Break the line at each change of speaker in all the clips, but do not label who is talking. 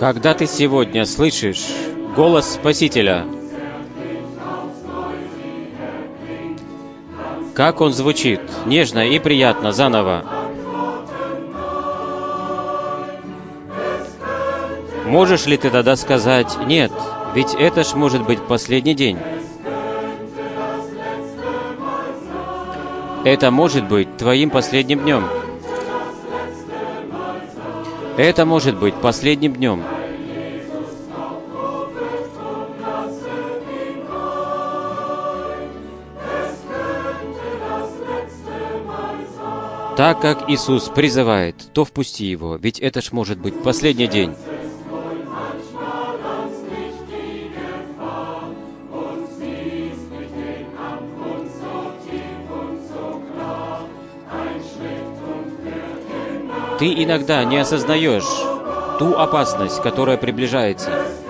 Когда ты сегодня слышишь голос Спасителя, как он звучит, нежно и приятно заново. Можешь ли ты тогда сказать: «Нет, ведь это ж может быть последний день»? Это может быть твоим последним днем. Это может быть последним днем. Так как Иисус призывает, то впусти Его, ведь это ж может быть последний день. Ты иногда не осознаешь ту опасность, которая приближается.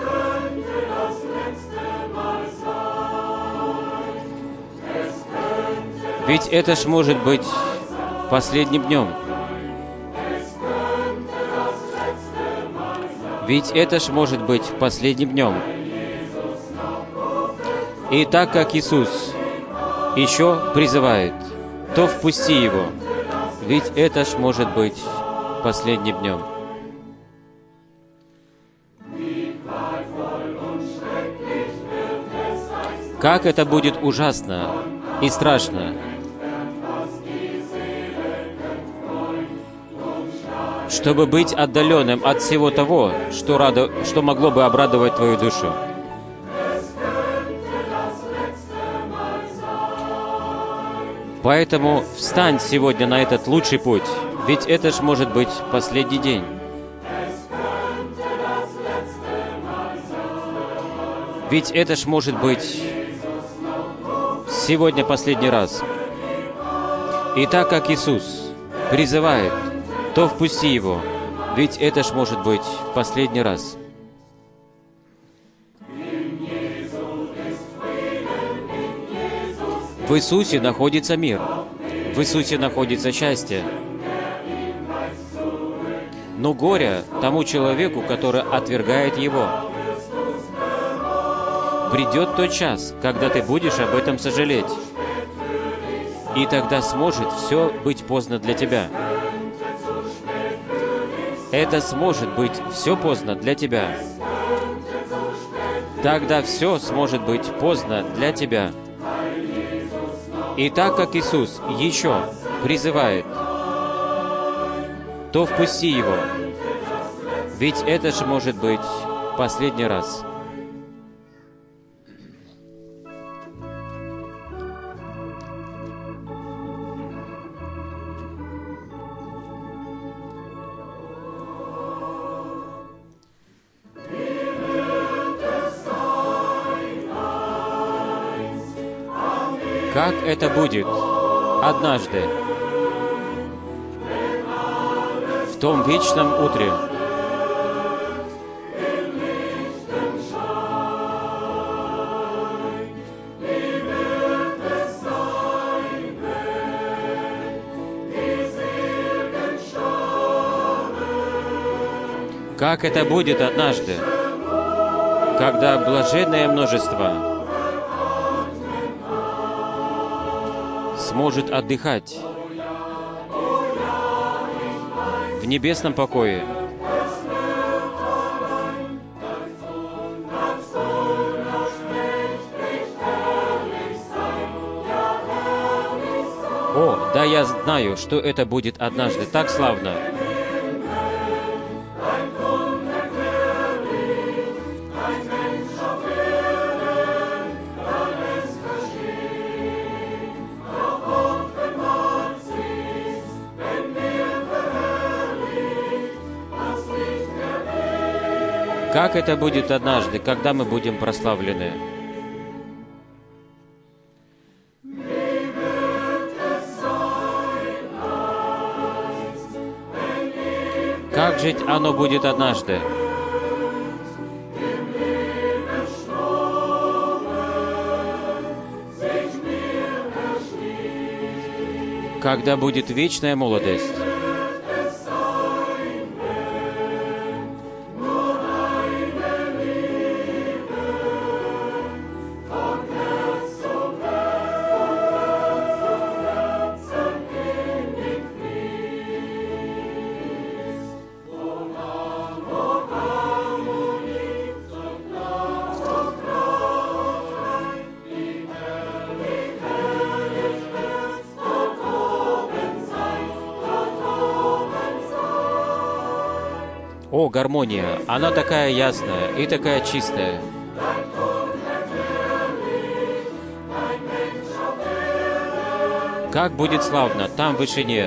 Ведь это ж может быть последним днем. Ведь это ж может быть последним днем. И так как Иисус еще призывает, то впусти Его, ведь это ж может быть последним днем. Как это будет ужасно и страшно, чтобы быть отдаленным от всего того, что могло бы обрадовать твою душу. Поэтому встань сегодня на этот лучший путь, ведь это ж может быть последний день. Ведь это ж может быть сегодня последний раз. И так как Иисус призывает, то впусти Его, ведь это ж может быть последний раз. В Иисусе находится мир, в Иисусе находится счастье. Но горе тому человеку, который отвергает Его. Придет тот час, когда ты будешь об этом сожалеть, и тогда сможет все быть поздно для тебя. Это сможет быть все поздно для тебя. Тогда все сможет быть поздно для тебя. И так как Иисус еще призывает, то впусти Его, ведь это же может быть последний раз. Как это будет однажды, в том вечном утре, как это будет однажды, когда блаженное множество сможет отдыхать в небесном покое. О, да, я знаю, что это будет однажды так славно. Как это будет однажды, когда мы будем прославлены? Как жить оно будет однажды? Когда будет вечная молодость? О, гармония! Она такая ясная и такая чистая. Как будет славно там в вышине!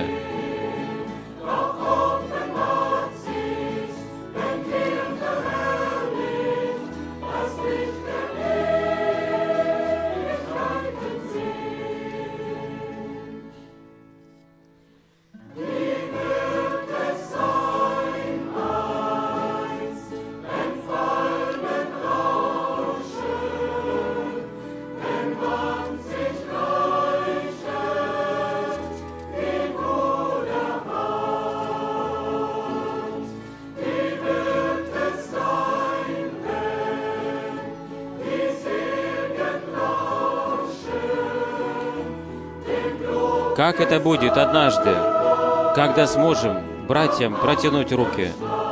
Как это будет однажды, когда сможем братьям протянуть руки?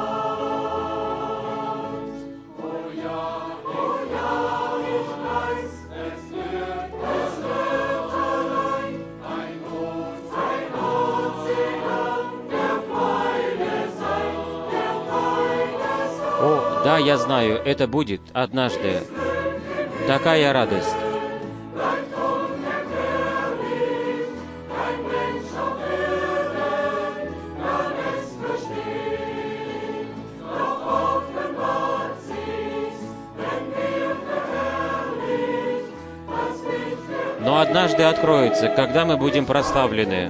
О, да, я знаю, это будет однажды. Такая радость. Но однажды откроется, когда мы будем прославлены.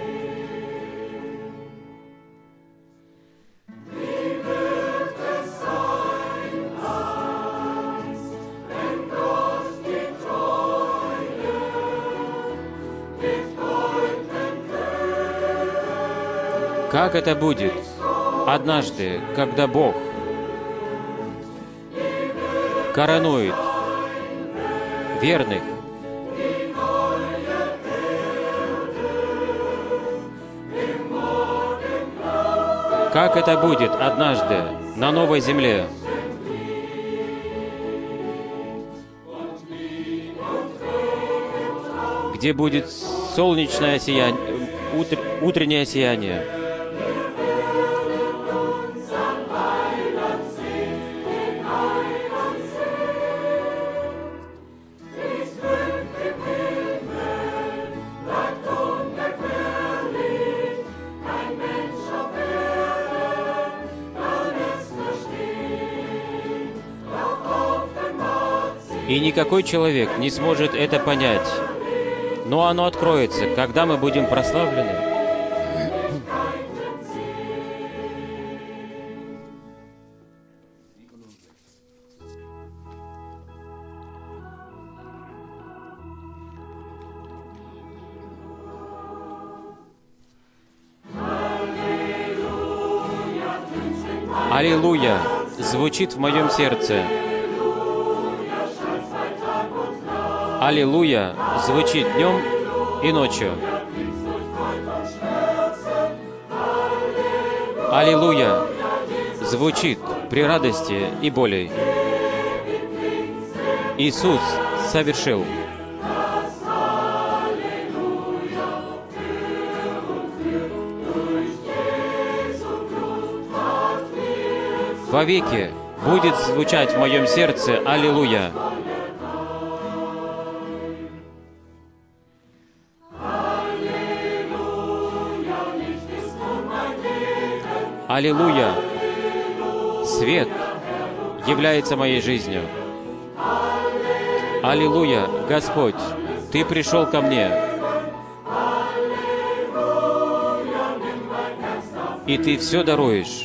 Как это будет однажды, когда Бог коронует верных Как это будет однажды на новой земле? Где будет солнечное сияние, утреннее сияние. И никакой человек не сможет это понять. Но оно откроется, когда мы будем прославлены. Аллилуйя! Звучит в моем сердце. Аллилуйя звучит днем и ночью. Аллилуйя звучит при радости и боли. Иисус совершил. Вовеки будет звучать в моем сердце Аллилуйя. Аллилуйя! Свет является моей жизнью. Аллилуйя! Господь, Ты пришел ко мне. И Ты все даруешь.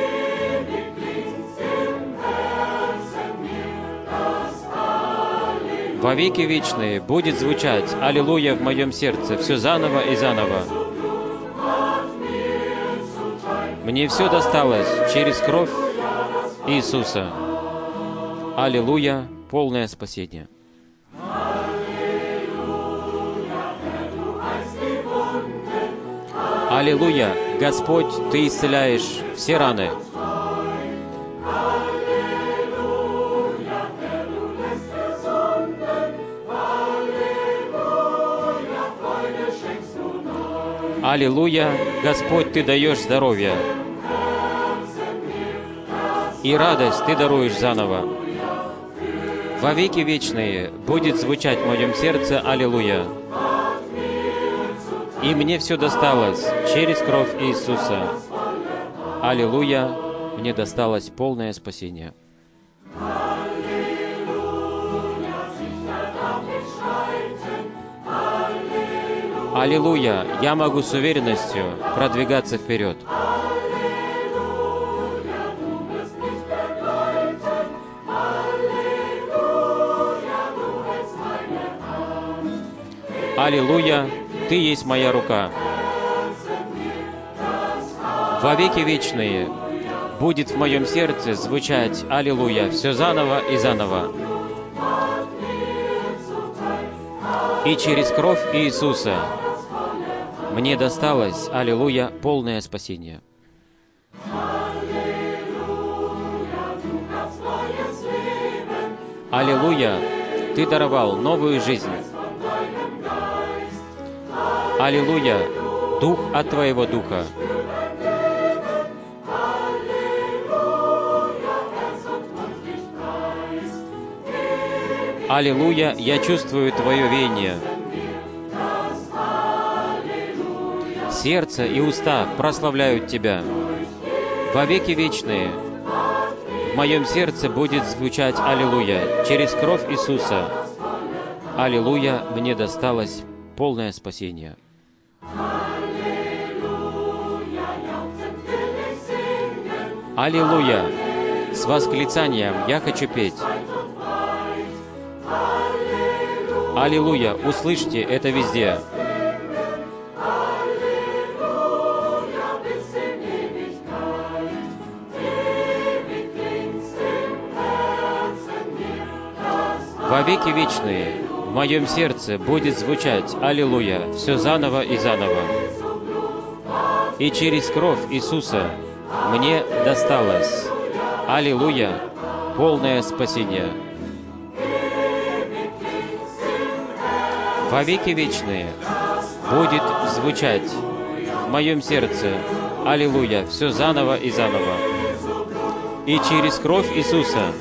Во веки вечные будет звучать Аллилуйя в моем сердце, все заново и заново. Мне все досталось через кровь Иисуса. Аллилуйя, полное спасение. Аллилуйя, Господь, Ты исцеляешь все раны. Аллилуйя, Господь, Ты даешь здоровье. и радость Ты даруешь заново. Во веки вечные будет звучать в моем сердце «Аллилуйя». И мне все досталось через кровь Иисуса. Аллилуйя, мне досталось полное спасение. Аллилуйя, я могу с уверенностью продвигаться вперед. Аллилуйя, Ты есть моя рука. Во веки вечные будет в моем сердце звучать «Аллилуйя» все заново и заново. И через кровь Иисуса мне досталось, аллилуйя, полное спасение. Аллилуйя, Ты даровал новую жизнь. Аллилуйя, Дух от Твоего Духа. Аллилуйя, я чувствую Твое веяние. Сердце и уста прославляют Тебя. Во веки вечные в моем сердце будет звучать «Аллилуйя» через кровь Иисуса. Аллилуйя, мне досталось полное спасение. Аллилуйя! С восклицанием я хочу петь. Аллилуйя! Услышьте это везде. Во веки вечные в моем сердце будет звучать «Аллилуйя» все заново и заново. И через кровь Иисуса мне досталось, аллилуйя, полное спасение. Во веки вечные будет звучать в моем сердце, аллилуйя, все заново и заново. И через кровь Иисуса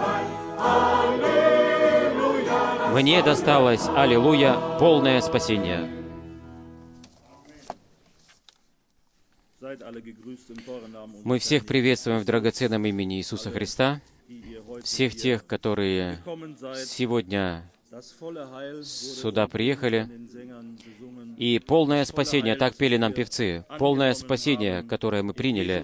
мне досталось, аллилуйя, полное спасение. Мы всех приветствуем в драгоценном имени Иисуса Христа, всех тех, которые сегодня сюда приехали. И полное спасение, так пели нам певцы, полное спасение, которое мы приняли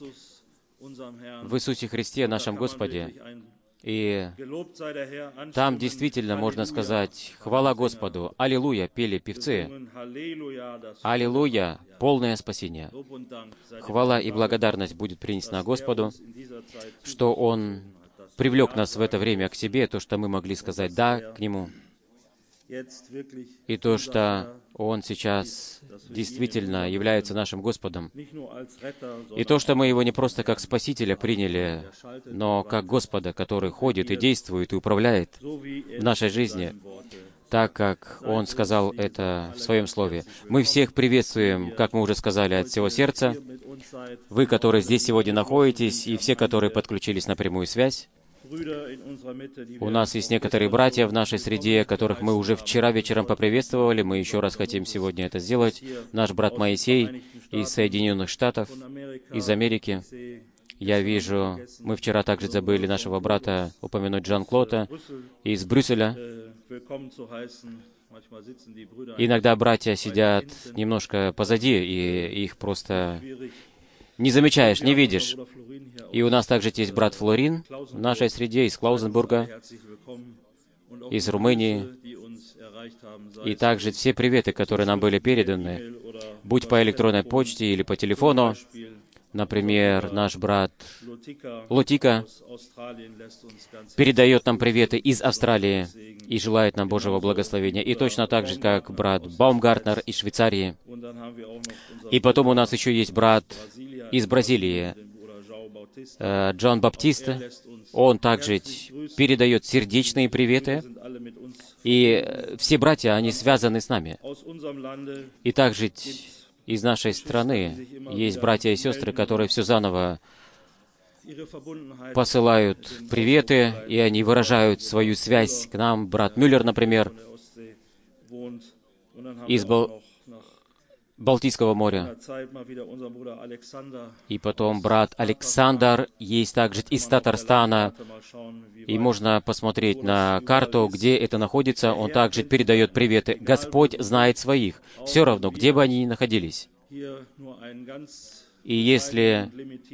в Иисусе Христе, нашем Господе. И там действительно можно сказать «Хвала Господу! Аллилуйя!» пели певцы. Аллилуйя! Полное спасение. Хвала и благодарность будет принесена Господу, что Он привлек нас в это время к себе, то, что мы могли сказать «да» к Нему, и то, что Он сейчас действительно является нашим Господом, и то, что мы Его не просто как Спасителя приняли, но как Господа, который ходит и действует и управляет в нашей жизни, так как Он сказал это в Своем Слове. Мы всех приветствуем, как мы уже сказали, от всего сердца. Вы, которые здесь сегодня находитесь, и все, которые подключились на прямую связь. У нас есть некоторые братья в нашей среде, которых мы уже вчера вечером поприветствовали. Мы еще раз хотим сегодня это сделать. Наш брат Моисей из Соединенных Штатов, из Америки. Я вижу, мы вчера также забыли нашего брата упомянуть Жан-Клода из Брюсселя. Иногда братья сидят немножко позади, и их просто не замечаешь, не видишь. И у нас также есть брат Флорин в нашей среде, из Клаузенбурга, из Румынии. И также все приветы, которые нам были переданы, будь по электронной почте или по телефону. Например, наш брат Лотика передает нам приветы из Австралии и желает нам Божьего благословения. И точно так же, как брат Баумгартнер из Швейцарии. И потом у нас еще есть брат из Бразилии, Джон Баптист. Он также передает сердечные приветы. И все братья, они связаны с нами. И также из нашей страны есть братья и сестры, которые все заново посылают приветы, и они выражают свою связь к нам. Брат Мюллер, например, из Балтийского моря. И потом брат Александр есть также из Татарстана. И можно посмотреть на карту, где это находится. Он также передает приветы. Господь знает своих, все равно, где бы они ни находились. И если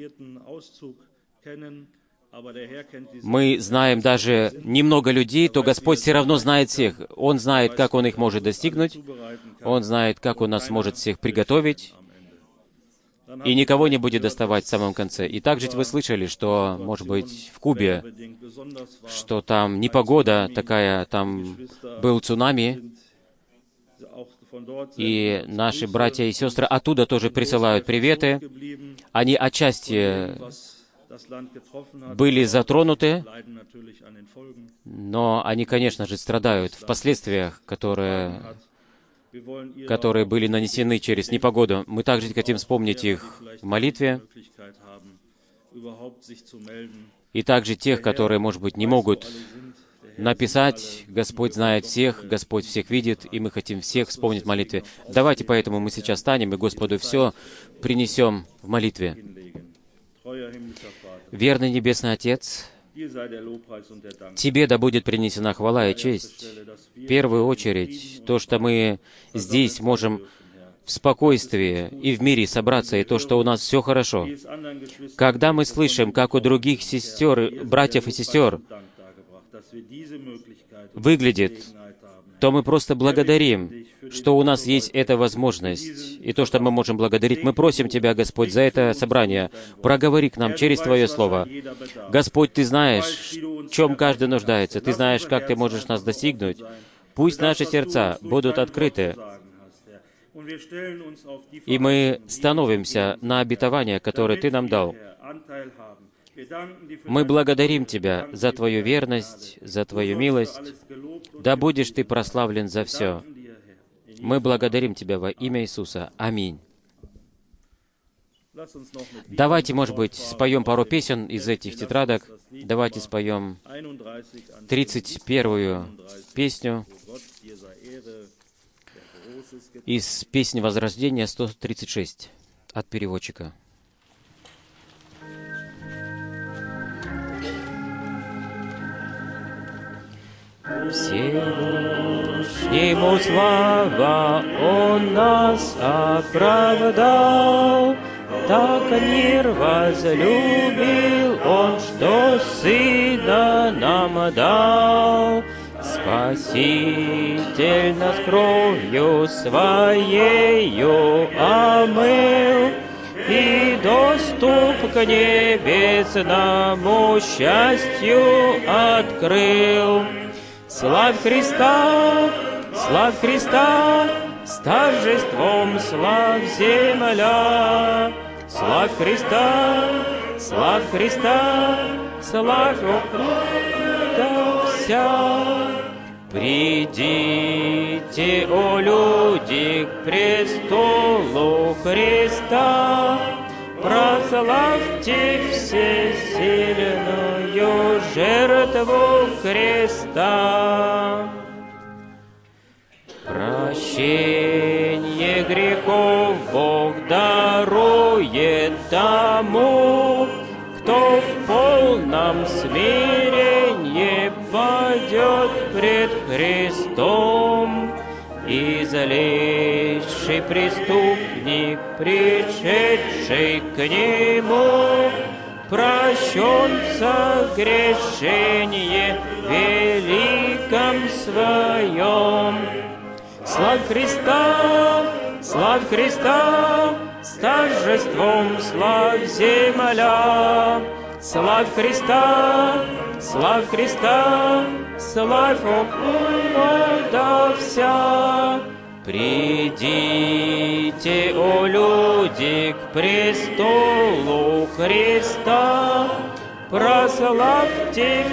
мы знаем даже немного людей, то Господь все равно знает всех. Он знает, как Он их может достигнуть. Он знает, как Он нас может всех приготовить. И никого не будет доставать в самом конце. И также вы слышали, что, может быть, в Кубе, что там непогода такая, там был цунами, и наши братья и сестры оттуда тоже присылают приветы. Они отчасти были затронуты, но они, конечно же, страдают в последствиях, которые были нанесены через непогоду. Мы также хотим вспомнить их в молитве, и также тех, которые, может быть, не могут написать. Господь знает всех, Господь всех видит, и мы хотим всех вспомнить в молитве. Давайте поэтому мы сейчас встанем и Господу все принесем в молитве. Верный Небесный Отец, Тебе да будет принесена хвала и честь. В первую очередь, то, что мы здесь можем в спокойствии и в мире собраться, и то, что у нас все хорошо. Когда мы слышим, как у других сестер, братьев и сестер выглядит, то мы просто благодарим, что у нас есть эта возможность, и то, что мы можем благодарить. Мы просим Тебя, Господь, за это собрание. Проговори к нам через Твое Слово. Господь, Ты знаешь, в чем каждый нуждается. Ты знаешь, как Ты можешь нас достигнуть. Пусть наши сердца будут открыты, и мы становимся на обетование, которое Ты нам дал. Мы благодарим Тебя за Твою верность, за Твою милость. Да будешь Ты прославлен за все. Мы благодарим Тебя во имя Иисуса. Аминь. Давайте, может быть, споем пару песен из этих тетрадок. Давайте споем 31-ю песню из песни Возрождения 136 от переводчика. Всевышнему слава, Он нас оправдал, так мир возлюбил Он, что Сына нам дал. Спаситель нас кровью Своею омыл, и доступ к небесному счастью открыл. Славь Христа, с торжеством славь земля. Славь Христа, славь да вся. Придите, о люди, к престолу Христа, прославьте всесильную жертву Христа. Прощение грехов Бог дарует тому, кто в полном смирении падет пред Христом. И злейший преступник, пришедший к Нему, прощен в согрешении великом Своем. Славь Христа, с торжеством славь земля. Славь Христа, славь да вся. Придите, о люди, к престолу Христа, прославьте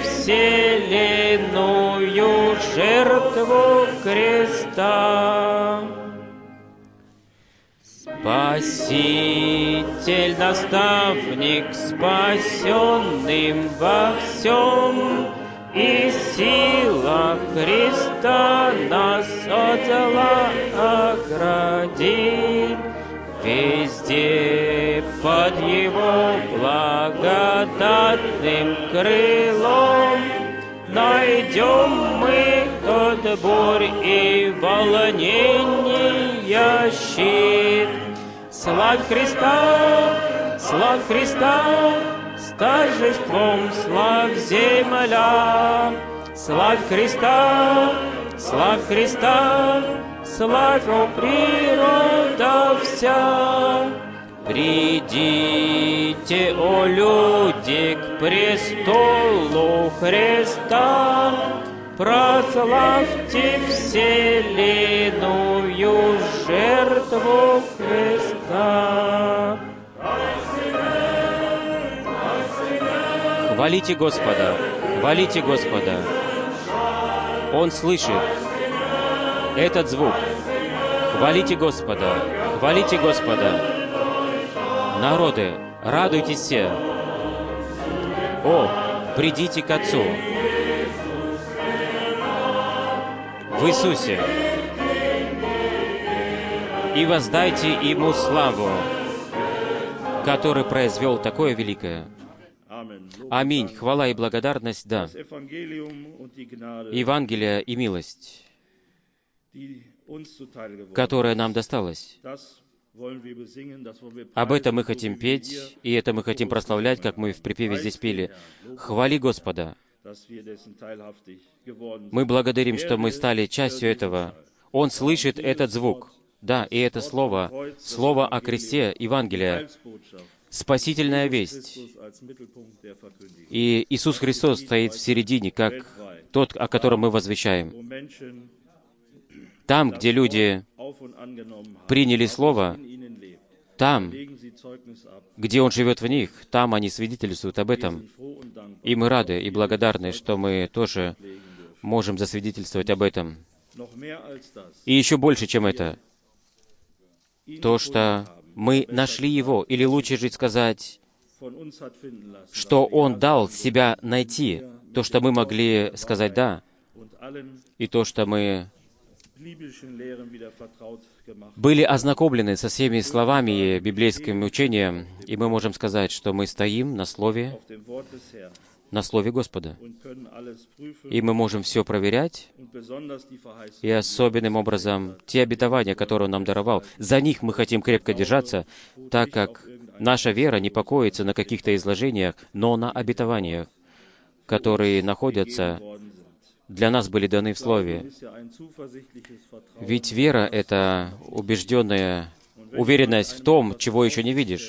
вселенную жертву Христа. Спаситель, наставник, спасенным во всем, и сила Христа нас от зла оградит. Везде под Его благодатным крылом найдем мы от бурь и волнения щит. Славь Христа, с торжеством славь земля. Славь Христа, славь, о природа вся. Придите, о люди, к престолу Христа, прославьте вселенную жертву Христа. Хвалите Господа, хвалите Господа. Он слышит этот звук. Хвалите Господа, хвалите Господа. Народы, радуйтесь все. О, придите к Отцу в Иисусе и воздайте Ему славу, который произвел такое великое. Аминь. Хвала и благодарность, да. Евангелие и милость, которая нам досталась. Об этом мы хотим петь, и это мы хотим прославлять, как мы в припеве здесь пели. «Хвали Господа». Мы благодарим, что мы стали частью этого. Он слышит этот звук. Да, и это слово о кресте, Евангелие, спасительная весть. И Иисус Христос стоит в середине, как тот, о котором мы возвещаем. Там, где люди приняли Слово, там, где Он живет в них, там они свидетельствуют об этом. И мы рады и благодарны, что мы тоже можем засвидетельствовать об этом. И еще больше, чем это, то, что мы нашли Его, или лучше же сказать, что Он дал себя найти, то, что мы могли сказать «да», и то, что мы были ознакомлены со всеми словами и библейским учением, и мы можем сказать, что мы стоим на Слове Господа. И мы можем все проверять, и особенным образом те обетования, которые Он нам даровал, за них мы хотим крепко держаться, так как наша вера не покоится на каких-то изложениях, но на обетованиях, которые находятся, для нас были даны в Слове. Ведь вера — это убежденная уверенность в том, чего еще не видишь.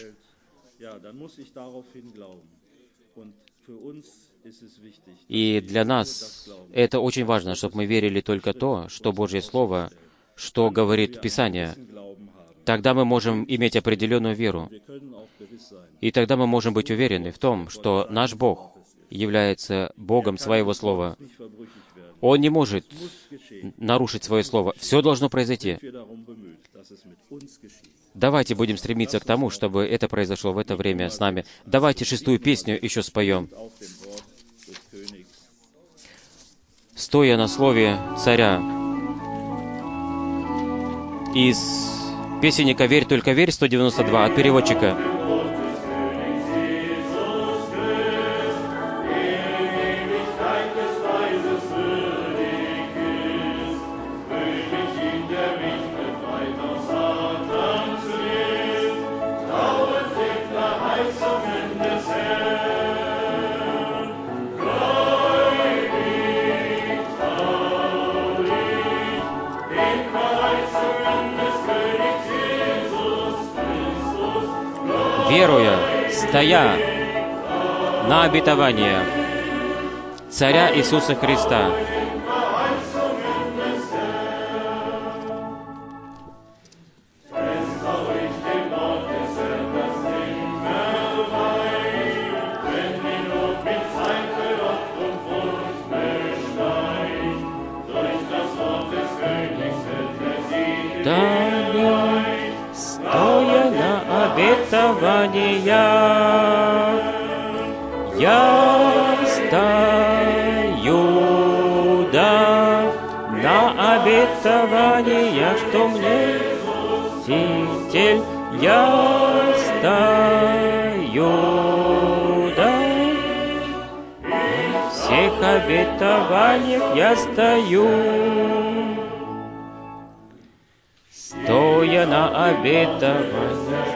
И для нас это очень важно, чтобы мы верили только то, что Божье Слово, что говорит Писание. Тогда мы можем иметь определенную веру. И тогда мы можем быть уверены в том, что наш Бог является Богом Своего Слова. Он не может нарушить Свое Слово. Все должно произойти. Давайте будем стремиться к тому, чтобы это произошло в это время с нами. Давайте 6-ю песню еще споем. «Стоя на слове царя». Из песенника «Верь, только верь», 192, от переводчика. Веруя, стоя на обетование Царя Иисуса Христа. Стоя Я стою, да, на обетование, что мне Спаситель. Я стою, да, на всех обетованиях я стою. Стоя на обетованиях,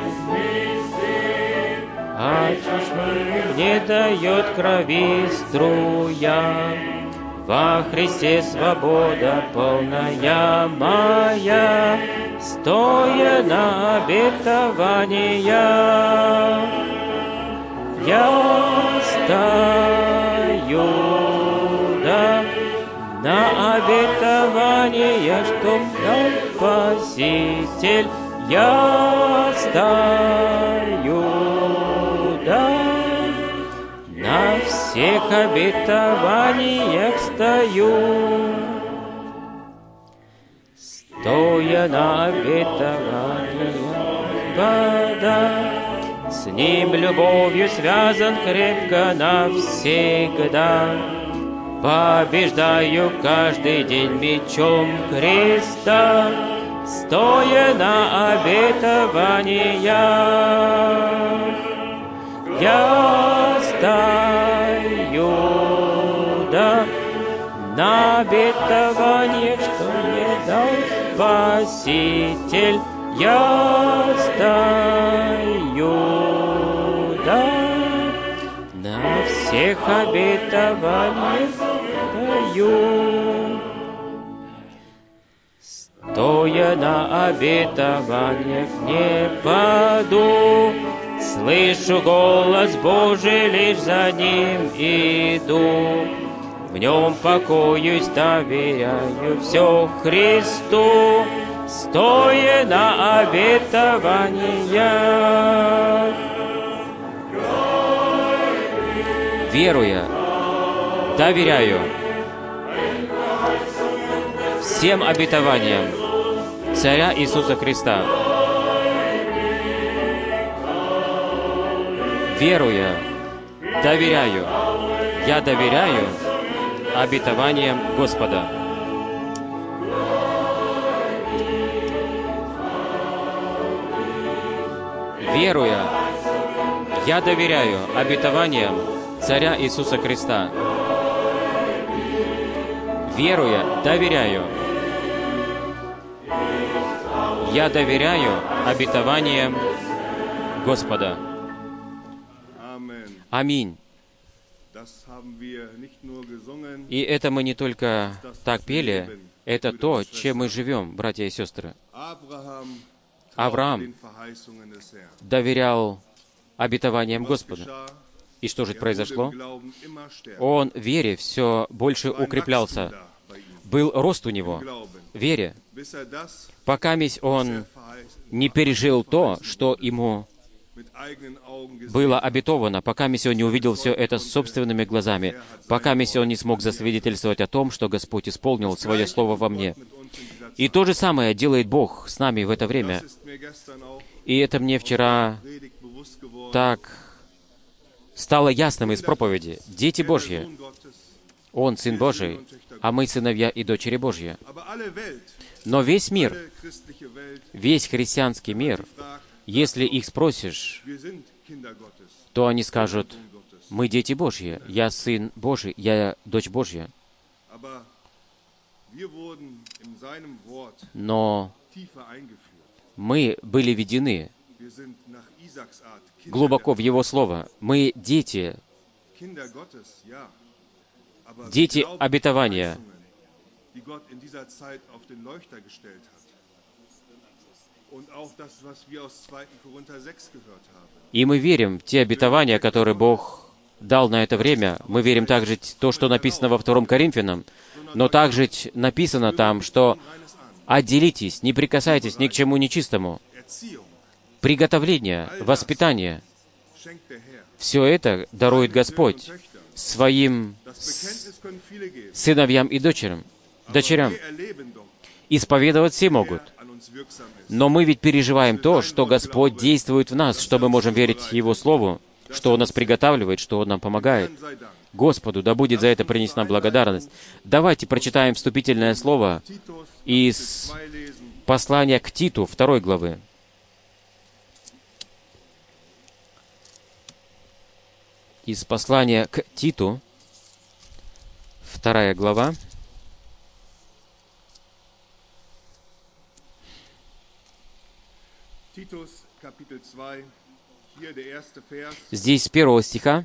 а чушь не дает крови струя. Во Христе свобода полная моя, стоя на обетования. Я стою, да, на обетование, что дал Спаситель. Я стою, да, на всех обетованиях стою. Стоя на обетованиях Господа, с Ним любовью связан крепко навсегда. Побеждаю каждый день мечом креста, стоя на обетованиях. Я стою, да, на обетованиях, что мне дал Спаситель. Я стою, да, на всех обетованиях стою. Стоя на обетованиях не паду, слышу голос Божий, лишь за Ним иду. В Нем покоюсь, доверяю все Христу, стоя на обетованиях. Веруя, доверяю всем обетованиям Царя Иисуса Христа. Веруя, доверяю, я доверяю обетованиям Господа. Веруя, я доверяю обетованиям Царя Иисуса Христа. Веруя, доверяю, я доверяю обетованиям Господа. Аминь. И это мы не только так пели, это то, чем мы живем, братья и сестры. Авраам доверял обетованиям Господа. И что же произошло? Он в вере все больше укреплялся. Был рост у него в вере, пока он не пережил то, что ему было обетовано, пока он не увидел все это собственными глазами, пока он не смог засвидетельствовать о том, что Господь исполнил Свое Слово во мне. И то же самое делает Бог с нами в это время. И это мне вчера так стало ясным из проповеди. Дети Божьи, Он Сын Божий, а мы сыновья и дочери Божьи. Но весь мир, весь христианский мир, если их спросишь, то они скажут: мы дети Божьи, я Сын Божий, я дочь Божья. Но мы были введены глубоко в Его Слово. Мы дети обетования. И мы верим в те обетования, которые Бог дал на это время. Мы верим также в то, что написано во 2 Коринфянам, но также написано там, что отделитесь, не прикасайтесь ни к чему нечистому. Приготовление, воспитание, все это дарует Господь Своим сыновьям и дочерям. Исповедовать все могут, Но мы ведь переживаем то, что Господь действует в нас, что мы можем верить Его Слову, что Он нас приготавливает, что Он нам помогает. Господу да будет за это принесена благодарность. Давайте прочитаем вступительное слово из послания к Титу, 2 главы. Из послания к Титу, 2 глава. Здесь с 1 стиха.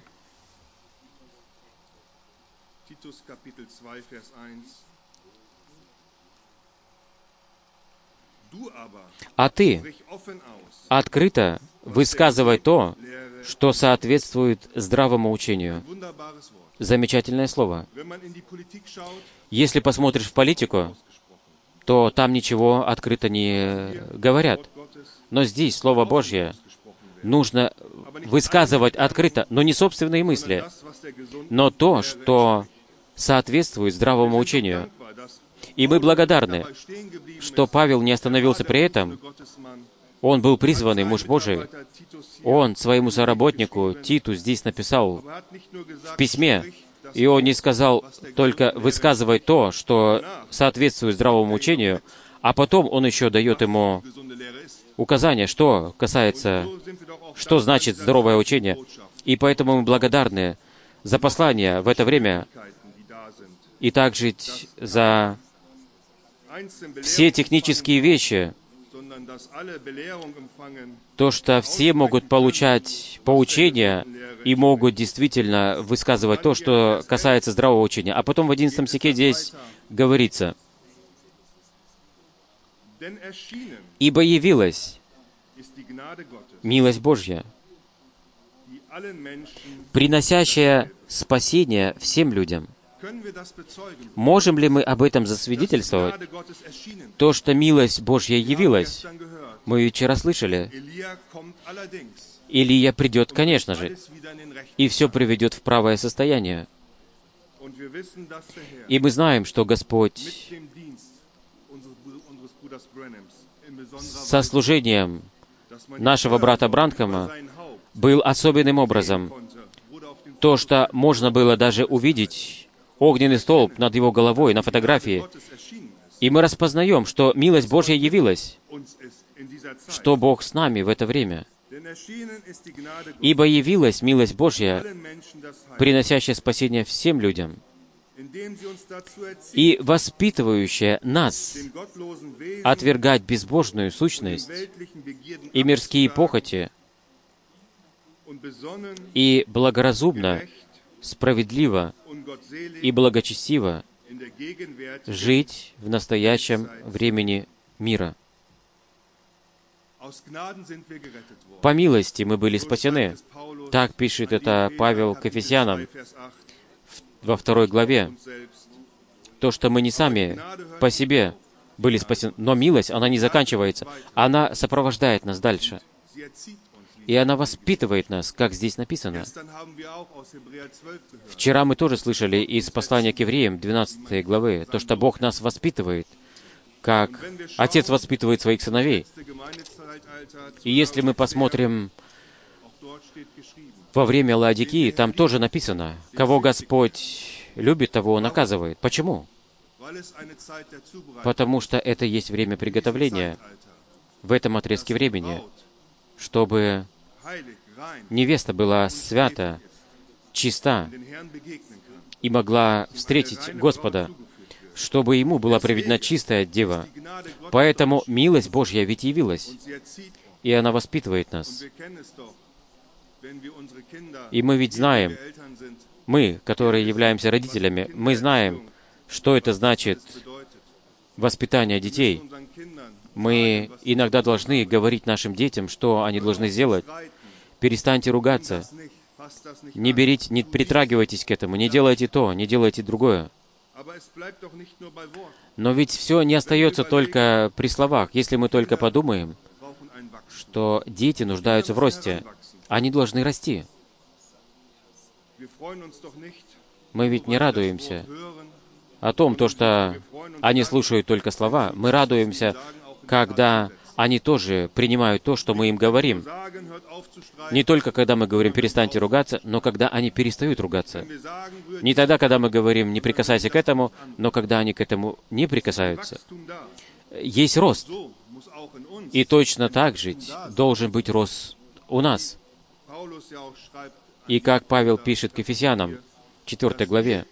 «А ты открыто высказывай то, что соответствует здравому учению». Замечательное слово. Если посмотришь в политику, то там ничего открыто не говорят. Но здесь Слово Божье нужно высказывать открыто, но не собственные мысли, но то, что соответствует здравому учению. И мы благодарны, что Павел не остановился при этом. Он был призванный муж Божий. Он своему соработнику Титу здесь написал в письме, и он не сказал только высказывай то, что соответствует здравому учению, а потом он еще дает ему указания, что касается, что значит здоровое учение. И поэтому мы благодарны за послание в это время и также за все технические вещи, то, что все могут получать поучения и могут действительно высказывать то, что касается здравого учения. А потом в 11 стихе здесь говорится: «Ибо явилась милость Божья, приносящая спасение всем людям». Можем ли мы об этом засвидетельствовать? То, что милость Божья явилась. Мы вчера слышали. Илия придет, конечно же, и все приведет в правое состояние. И мы знаем, что Господь со служением нашего брата Бранхама был особенным образом. То, что можно было даже увидеть огненный столб над его головой на фотографии. И мы распознаем, что милость Божья явилась, что Бог с нами в это время. «Ибо явилась милость Божья, приносящая спасение всем людям, и воспитывающая нас отвергать безбожную сущность и мирские похоти, и благоразумно, справедливо и благочестиво жить в настоящем времени мира». По милости мы были спасены. Так пишет это Павел к Ефесянам во 2 главе. То, что мы не сами по себе были спасены, но милость, она не заканчивается. Она сопровождает нас дальше. И она воспитывает нас, как здесь написано. Вчера мы тоже слышали из послания к евреям, 12 главы, то, что Бог нас воспитывает, как Отец воспитывает своих сыновей. И если мы посмотрим во время Лаодикии, там тоже написано, кого Господь любит, того Он наказывает. Почему? Потому что это есть время приготовления в этом отрезке времени, чтобы невеста была свята, чиста и могла встретить Господа, чтобы Ему была приведена чистая дева. Поэтому милость Божья ведь явилась, и она воспитывает нас. И мы ведь знаем, мы, которые являемся родителями, мы знаем, что это значит воспитание детей. Мы иногда должны говорить нашим детям, что они должны сделать. Перестаньте ругаться. Не притрагивайтесь к этому, не делайте то, не делайте другое. Но ведь все не остается только при словах. Если мы только подумаем, что дети нуждаются в росте, они должны расти. Мы ведь не радуемся о том, что они слушают только слова. Мы радуемся когда они тоже принимают то, что мы им говорим. Не только когда мы говорим «перестаньте ругаться», но когда они перестают ругаться. Не тогда, когда мы говорим «не прикасайся к этому», но когда они к этому не прикасаются. Есть рост. И точно так же должен быть рост у нас. И как Павел пишет к Ефесянам, 4 главе,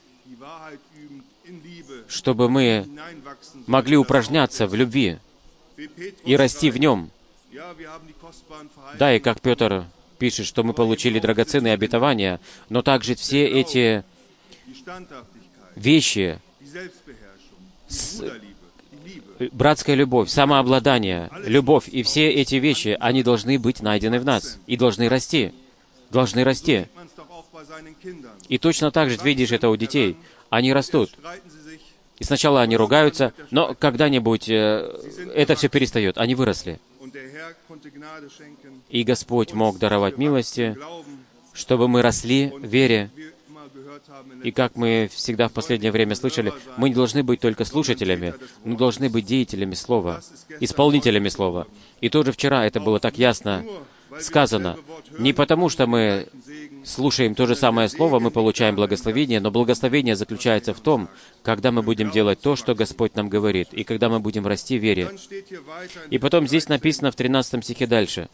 чтобы мы могли упражняться в любви и расти в нем. Да, и как Петр пишет, что мы получили драгоценные обетования, но также все эти вещи, братская любовь, самообладание, любовь и все эти вещи, они должны быть найдены в нас и должны расти. Должны расти. И точно так же видишь это у детей. Они растут. И сначала они ругаются, но когда-нибудь это все перестает. Они выросли. И Господь мог даровать милости, чтобы мы росли в вере. И как мы всегда в последнее время слышали, мы не должны быть только слушателями, мы должны быть деятелями Слова, исполнителями Слова. И тоже вчера это было так ясно сказано. Не потому, что мы слушаем то же самое Слово, мы получаем благословение, но благословение заключается в том, когда мы будем делать то, что Господь нам говорит, и когда мы будем расти в вере. И потом здесь написано в 13 стихе дальше.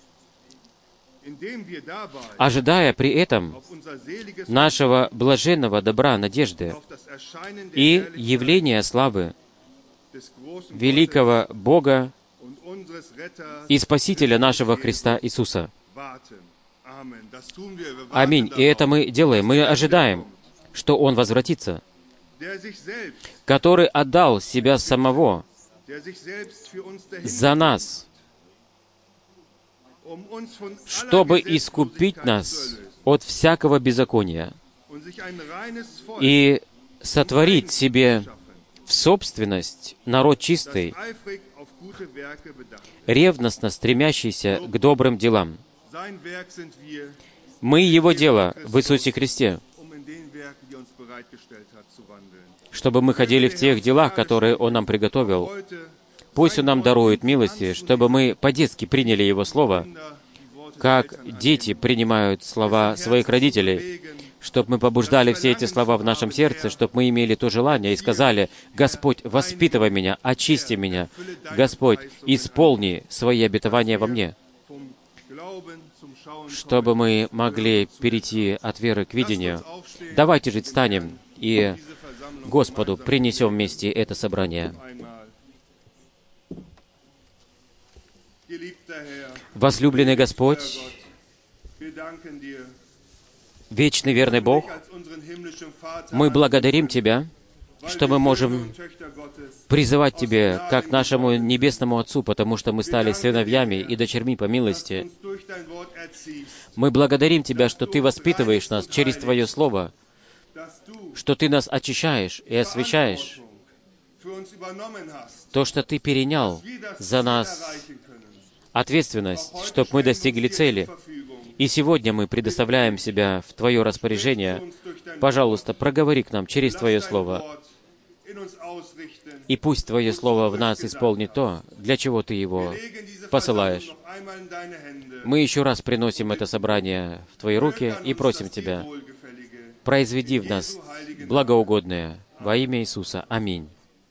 «Ожидая при этом нашего блаженного добра надежды и явления славы великого Бога и Спасителя нашего Христа Иисуса». Аминь. И это мы делаем. Мы ожидаем, что Он возвратится, который отдал Себя самого за нас, чтобы искупить нас от всякого беззакония и сотворить себе в собственность народ чистый, ревностно стремящийся к добрым делам. Мы Его дело в Иисусе Христе, чтобы мы ходили в тех делах, которые Он нам приготовил. Пусть Он нам дарует милости, чтобы мы по-детски приняли Его Слово, как дети принимают слова своих родителей, чтобы мы побуждали все эти слова в нашем сердце, чтобы мы имели то желание и сказали: «Господь, воспитывай меня, очисти меня. Господь, исполни свои обетования во мне», чтобы мы могли перейти от веры к видению. Давайте же встанем и Господу принесем вместе это собрание. Возлюбленный Господь, вечный верный Бог, мы благодарим Тебя, что мы можем призывать Тебе, как нашему Небесному Отцу, потому что мы стали сыновьями и дочерьми по милости. Мы благодарим Тебя, что Ты воспитываешь нас через Твое Слово, что Ты нас очищаешь и освящаешь, то, что Ты перенял за нас ответственность, чтобы мы достигли цели. И сегодня мы предоставляем себя в Твое распоряжение. Пожалуйста, проговори к нам через Твое Слово. И пусть Твое Слово в нас исполнит то, для чего Ты его посылаешь. Мы еще раз приносим это собрание в Твои руки и просим Тебя, произведи в нас благоугодное во имя Иисуса. Аминь.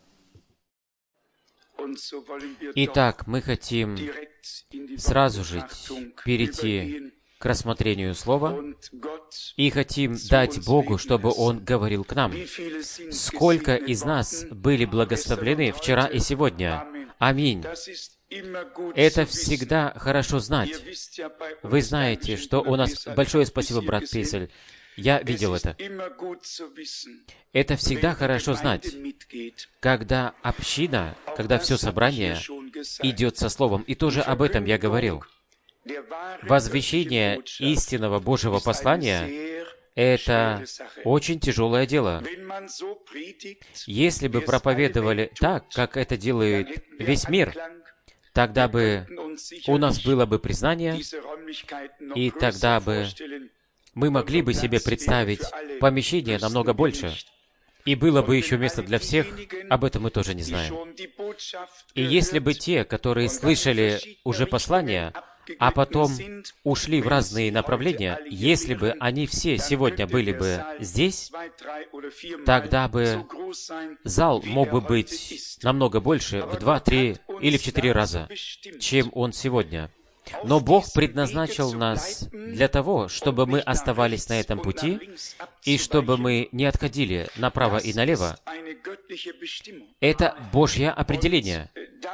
Итак, мы хотим сразу же перейти к рассмотрению Слова и хотим дать Богу, чтобы Он говорил к нам. Сколько из нас были благословлены вчера и сегодня? Аминь. Это всегда хорошо знать. Вы знаете, что у нас... Большое спасибо, брат Песель. Я видел это. Это всегда хорошо знать, когда община, когда все собрание идет со Словом. И тоже об этом я говорил. Возвещение истинного Божьего послания — это очень тяжелое дело. Если бы проповедовали так, как это делает весь мир, тогда бы у нас было бы признание, и тогда бы мы могли бы себе представить помещение намного больше. И было бы еще место для всех, об этом мы тоже не знаем. И если бы те, которые слышали уже послание, а потом ушли в разные направления, если бы они все сегодня были бы здесь, тогда бы зал мог бы быть намного больше, в 2, 3 или в 4 раза, чем он сегодня. Но Бог предназначил нас для того, чтобы мы оставались на этом пути, и чтобы мы не отходили направо и налево. Это Божье определение.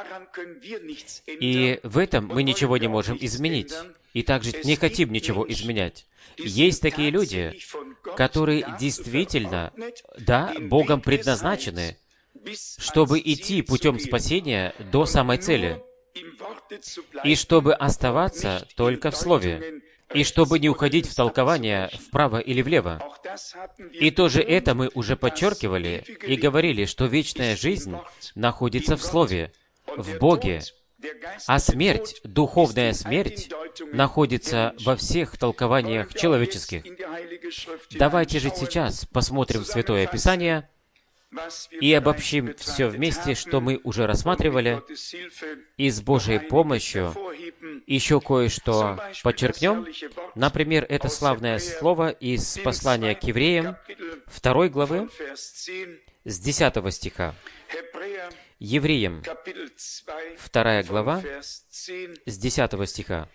И в этом мы ничего не можем изменить. И также не хотим ничего изменять. Есть такие люди, которые действительно, да, Богом предназначены, чтобы идти путем спасения до самой цели, и чтобы оставаться только в Слове, и чтобы не уходить в толкование вправо или влево. И тоже это мы уже подчеркивали и говорили, что вечная жизнь находится в Слове, в Боге, а смерть, духовная смерть, находится во всех толкованиях человеческих. Давайте же сейчас посмотрим в Святое Писание и обобщим все вместе, что мы уже рассматривали, и с Божьей помощью еще кое-что подчеркнем. Например, это славное слово из послания к Евреям, 2 главы, с 10 стиха. Евреям, 2 глава, с 10 стиха.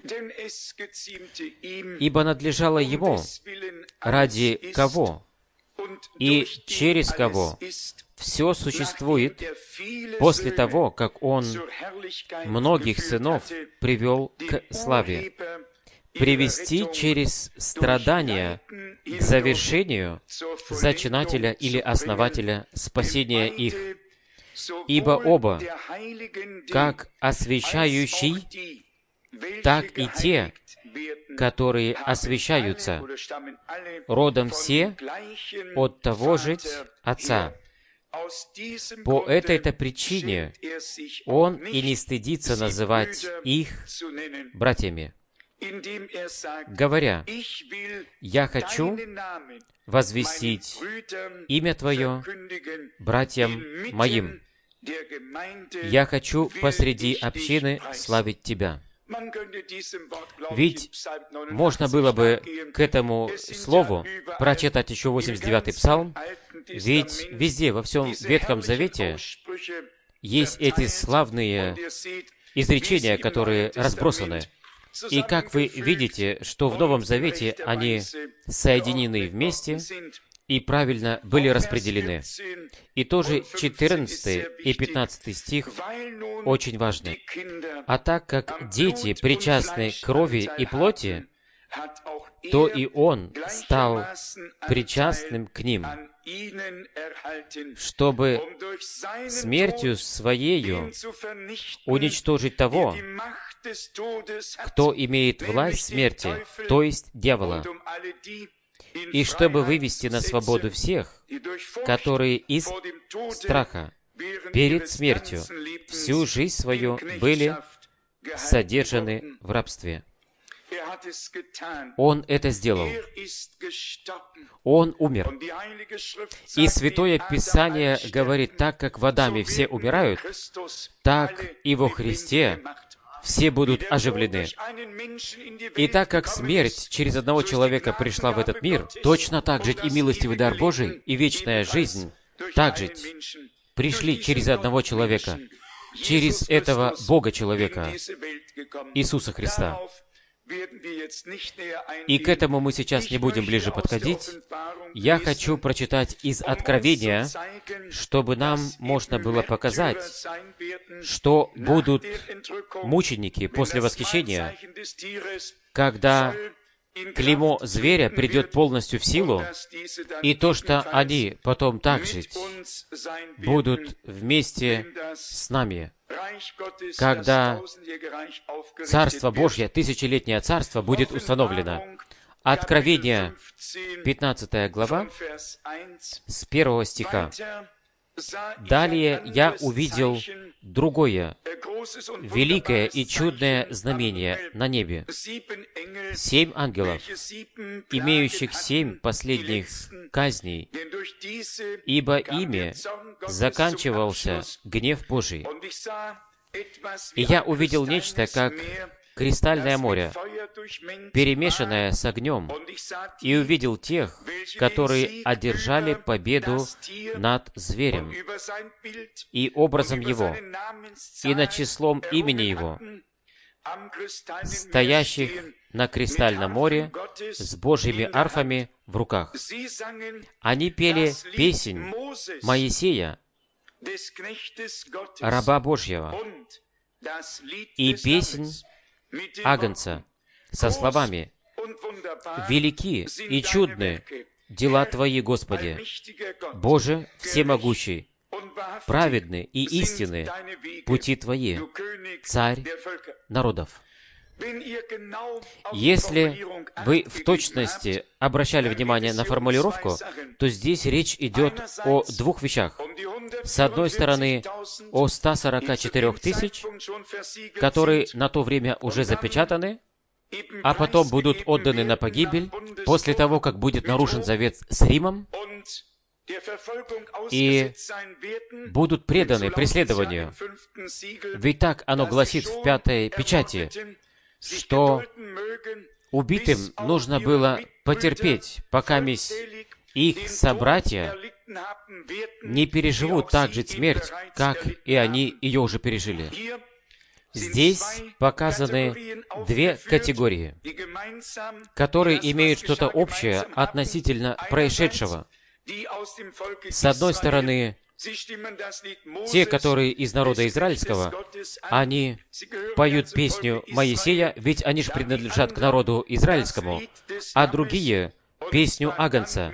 «Ибо надлежало Ему, ради кого и через кого все существует, после того, как Он многих сынов привел к славе, привести через страдания к завершению зачинателя или основателя спасения их. Ибо оба, как освящающий, так и те, которые освящаются, родом все от того же Отца. По этой-то причине Он и не стыдится называть их братьями, говоря: «Я хочу возвестить имя Твое братьям моим. Я хочу посреди общины славить Тебя». Ведь можно было бы к этому слову прочитать еще 89-й Псалм, ведь везде, во всем Ветхом Завете, есть эти славные изречения, которые разбросаны. И как вы видите, что в Новом Завете они соединены вместе и правильно были распределены. И тоже 14 и 15 стих очень важны. «А так как дети причастны к крови и плоти, то и Он стал причастным к ним, чтобы смертью Своею уничтожить того, кто имеет власть смерти, то есть дьявола, и чтобы вывести на свободу всех, которые из страха перед смертью всю жизнь свою были содержаны в рабстве». Он это сделал. Он умер. И Святое Писание говорит, так как в Адаме все умирают, так и во Христе все будут оживлены. И так как смерть через одного человека пришла в этот мир, точно так же и милостивый дар Божий, и вечная жизнь также пришли через одного человека, через этого Бога-человека, Иисуса Христа. И к этому мы сейчас не будем ближе подходить. Я хочу прочитать из Откровения, чтобы нам можно было показать, что будут мученики после восхищения, когда клеймо зверя придет полностью в силу, и то, что они потом также будут вместе с нами, когда Царство Божье, тысячелетнее Царство, будет установлено. Откровение, 15 глава, с 1 стиха. Далее я увидел другое, великое и чудное знамение на небе. 7 ангелов, имеющих 7 последних казней, ибо ими заканчивался гнев Божий. И я увидел нечто, как кристальное море, перемешанное с огнем, и увидел тех, которые одержали победу над зверем и образом его, и над числом имени его, стоящих на кристальном море с Божьими арфами в руках. Они пели песнь Моисея, раба Божьего, и песнь Агнца со словами: «Велики и чудны дела Твои, Господи, Боже всемогущий, праведны и истинны пути Твои, Царь народов». Если вы в точности обращали внимание на формулировку, то здесь речь идет о двух вещах. С одной стороны, о 144 тысяч, которые на то время уже запечатаны, а потом будут отданы на погибель после того, как будет нарушен завет с Римом, и будут преданы преследованию. Ведь так оно гласит в 5-й печати, что убитым нужно было потерпеть, пока их собратья не переживут так же смерть, как и они ее уже пережили. Здесь показаны две категории, которые имеют что-то общее относительно происшедшего. С одной стороны, те, которые из народа израильского, они поют песню Моисея, ведь они же принадлежат к народу израильскому, а другие — песню Агнца.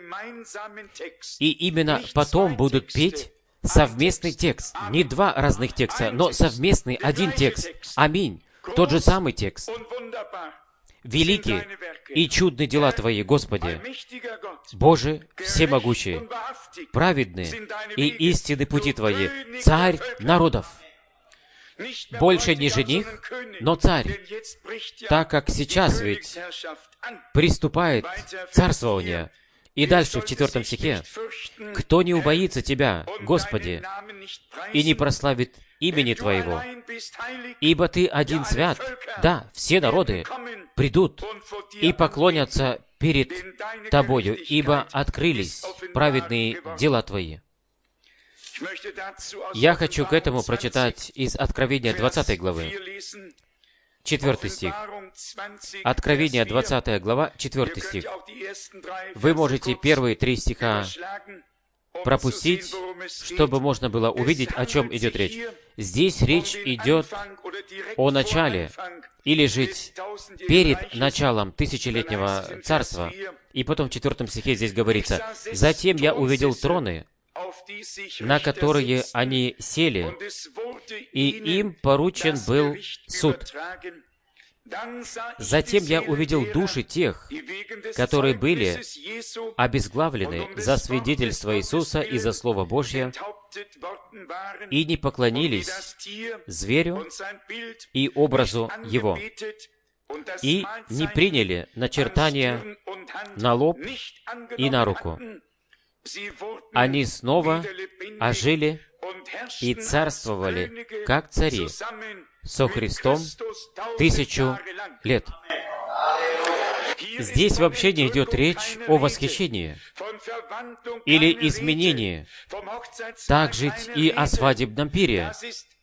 И именно потом будут петь совместный текст. Не два разных текста, но совместный один текст. Аминь. Тот же самый текст. «Велики и чудны дела Твои, Господи, Боже всемогущий, праведны и истинны пути Твои, Царь народов». Больше не жених, но царь, так как сейчас ведь приступает царствование. И дальше, в 4 стихе: «Кто не убоится Тебя, Господи, и не прославит имени Твоего, ибо Ты один свят, да, все народы придут и поклонятся перед Тобою, ибо открылись праведные дела Твои». Я хочу к этому прочитать из Откровения 20 главы, 4 стих. Откровение 20 глава, 4 стих. Вы можете первые 3 стиха пропустить, чтобы можно было увидеть, о чем идет речь. Здесь речь идет о начале, или же перед началом тысячелетнего царства. И потом в 4 стихе здесь говорится: «Затем я увидел троны, на которые они сели, и им поручен был суд. Затем я увидел души тех, которые были обезглавлены за свидетельство Иисуса и за Слово Божье, и не поклонились зверю и образу его, и не приняли начертания на лоб и на руку. Они снова ожили и царствовали, как цари, со Христом 1000 лет». Здесь вообще не идет речь о восхищении или изменении, также и о свадебном пире.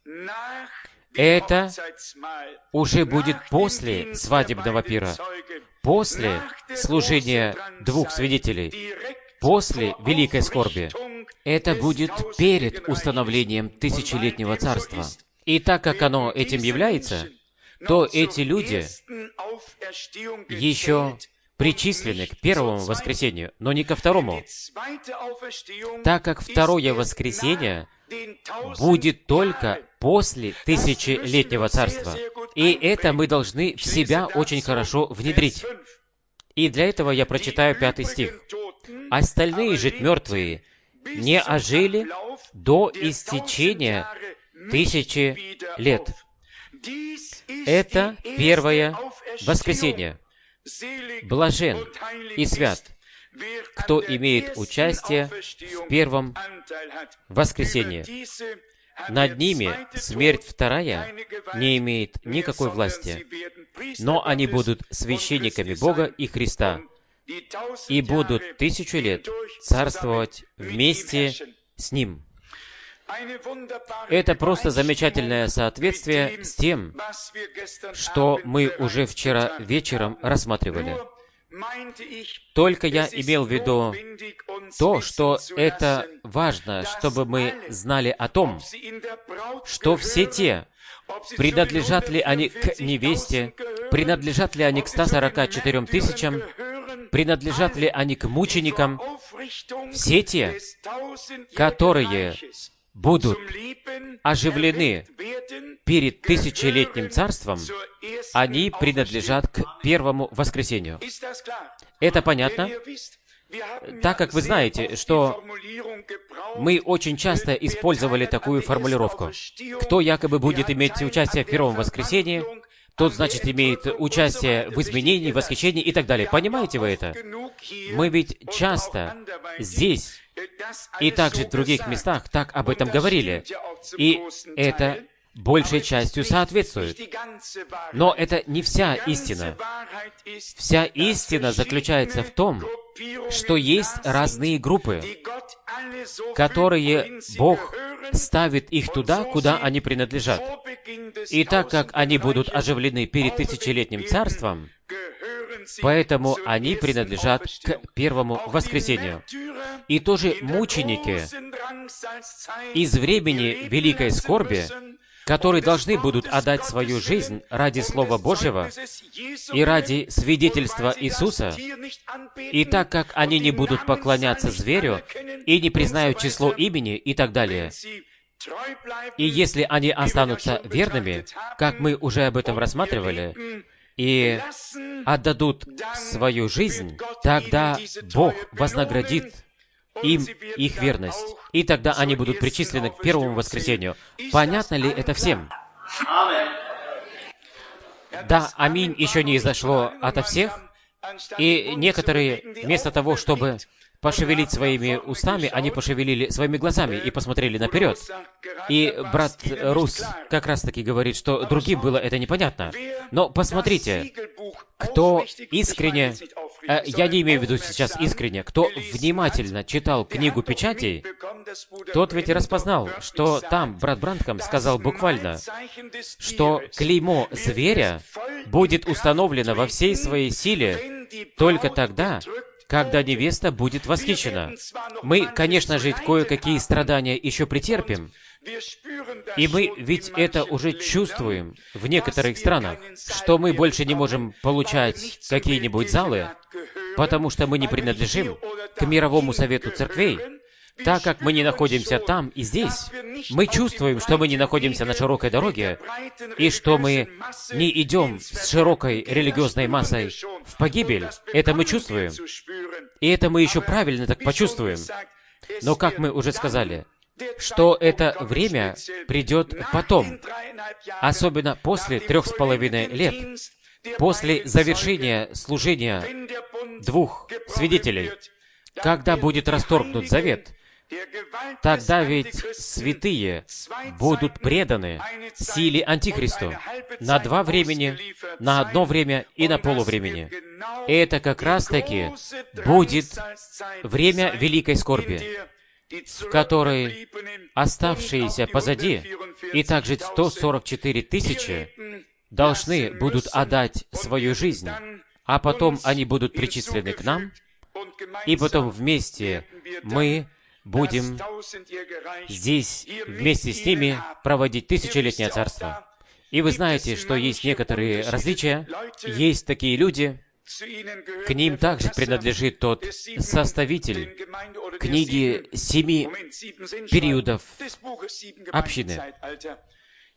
Это уже будет после свадебного пира, после служения 2 свидетелей, после великой скорби. Это будет перед установлением тысячелетнего царства. И так как оно этим является, то эти люди еще причислены к первому воскресению, но не ко второму, так как второе воскресение будет только после тысячелетнего царства. И это мы должны в себя очень хорошо внедрить. И для этого я прочитаю 5 стих. «Остальные же мертвые не ожили до истечения 1000 лет. Это первое воскресенье. Блажен и свят, кто имеет участие в первом воскресенье. Над ними смерть вторая не имеет никакой власти, но они будут священниками Бога и Христа и будут 1000 лет царствовать вместе с Ним. Это просто замечательное соответствие с тем, что мы уже вчера вечером рассматривали. Только я имел в виду то, что это важно, чтобы мы знали о том, что все те, принадлежат ли они к невесте, принадлежат ли они к 144 тысячам, принадлежат ли они к мученикам, все те, которые будут оживлены перед тысячелетним царством, они принадлежат к первому воскресению. Это понятно? Так как вы знаете, что мы очень часто использовали такую формулировку. Кто якобы будет иметь участие в первом воскресении, тот, значит, имеет участие в изменении, восхищении и так далее. Понимаете вы это? Мы ведь часто здесь и также в других местах так об этом говорили. И это большей частью соответствует. Но это не вся истина. Вся истина заключается в том, что есть разные группы, которые Бог ставит их туда, куда они принадлежат. И так как они будут оживлены перед тысячелетним царством, поэтому они принадлежат к первому воскресению. И тоже мученики из времени великой скорби, которые должны будут отдать свою жизнь ради Слова Божьего и ради свидетельства Иисуса, и так как они не будут поклоняться зверю и не признают число имени и так далее, и если они останутся верными, как мы уже об этом рассматривали, и отдадут свою жизнь, тогда Бог вознаградит им их верность. И тогда они будут причислены к первому воскресению. Понятно ли это всем? Да, аминь еще не изошло ото всех. И некоторые, вместо того, чтобы пошевелить своими устами, они пошевелили своими глазами и посмотрели наперед. И брат Рус как раз-таки говорит, что другим было это непонятно. Но посмотрите, кто искренне, я не имею в виду сейчас искренне, кто внимательно читал книгу печатей, тот ведь распознал, что там брат Бранхам сказал буквально, что клеймо зверя будет установлено во всей своей силе только тогда, когда невеста будет восхищена. Мы, конечно же, кое-какие страдания еще претерпим, и мы ведь это уже чувствуем в некоторых странах, что мы больше не можем получать какие-нибудь залы, потому что мы не принадлежим к мировому совету церквей. Так как мы не находимся там и здесь, мы чувствуем, что мы не находимся на широкой дороге, и что мы не идем с широкой религиозной массой в погибель. Это мы чувствуем. И это мы еще правильно так почувствуем. Но, как мы уже сказали, что это время придет потом, особенно после 3,5 лет, после завершения служения 2 свидетелей, когда будет расторгнут завет. Тогда ведь святые будут преданы силе Антихристу на 2 времени, на 1 время и на полувремени. Это как раз-таки будет время великой скорби, в которой оставшиеся позади, и также 144 тысячи, должны будут отдать свою жизнь, а потом они будут причислены к нам, и потом вместе мы будем здесь вместе с ними проводить тысячелетнее царство. И вы знаете, что есть некоторые различия. Есть такие люди, к ним также принадлежит тот составитель книги 7 периодов общины.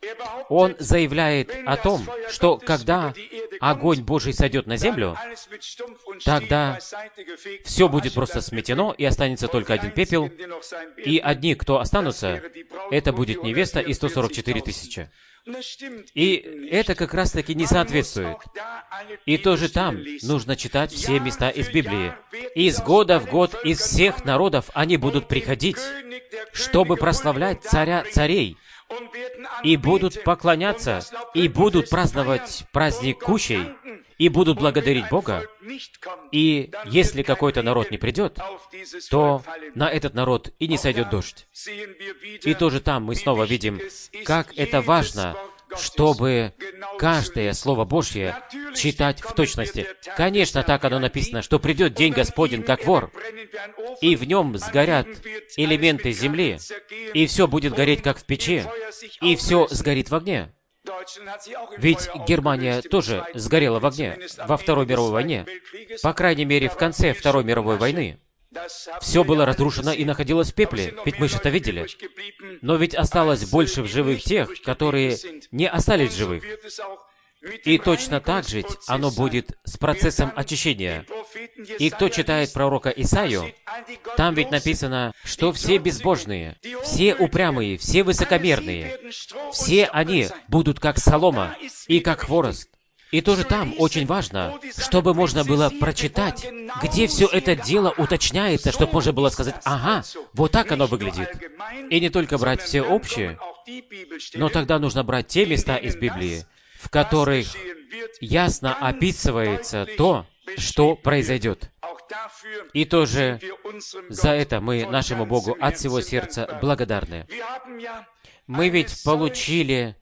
Он заявляет о том, что когда огонь Божий сойдет на землю, тогда все будет просто сметено, и останется только один пепел, и одни, кто останутся, это будет невеста и 144 тысячи. И это как раз-таки не соответствует. И тоже там нужно читать все места из Библии. Из года в год из всех народов они будут приходить, чтобы прославлять царя царей, и будут поклоняться, и будут праздновать праздник кущей, и будут благодарить Бога. И если какой-то народ не придет, то на этот народ и не сойдет дождь. И тоже там мы снова видим, как это важно, чтобы каждое Слово Божье читать в точности. Конечно, так оно написано, что придет день Господень, как вор, и в нем сгорят элементы земли, и все будет гореть, как в печи, и все сгорит в огне. Ведь Германия тоже сгорела в огне во Второй мировой войне. По крайней мере, в конце Второй мировой войны все было разрушено и находилось в пепле, ведь мы же это видели. Но ведь осталось больше в живых тех, которые не остались в живых. И точно так же оно будет с процессом очищения. И кто читает пророка Исаию, там ведь написано, что все безбожные, все упрямые, все высокомерные, все они будут как солома и как хворост. И тоже там очень важно, чтобы можно было прочитать, где все это дело уточняется, чтобы можно было сказать, ага, вот так оно выглядит. И не только брать все общее, но тогда нужно брать те места из Библии, в которых ясно описывается то, что произойдет. И тоже за это мы нашему Богу от всего сердца благодарны. Мы ведь получили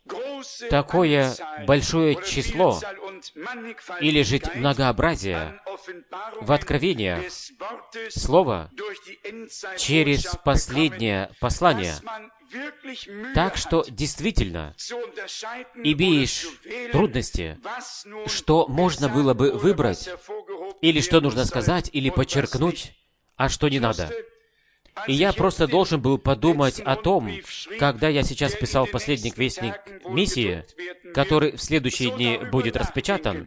такое большое число или же многообразие в откровениях Слова через последнее послание. Так что действительно имеешь трудности, что можно было бы выбрать, или что нужно сказать, или подчеркнуть, а что не надо. И я просто должен был подумать о том, когда я сейчас писал последний вестник миссии, который в следующие дни будет распечатан.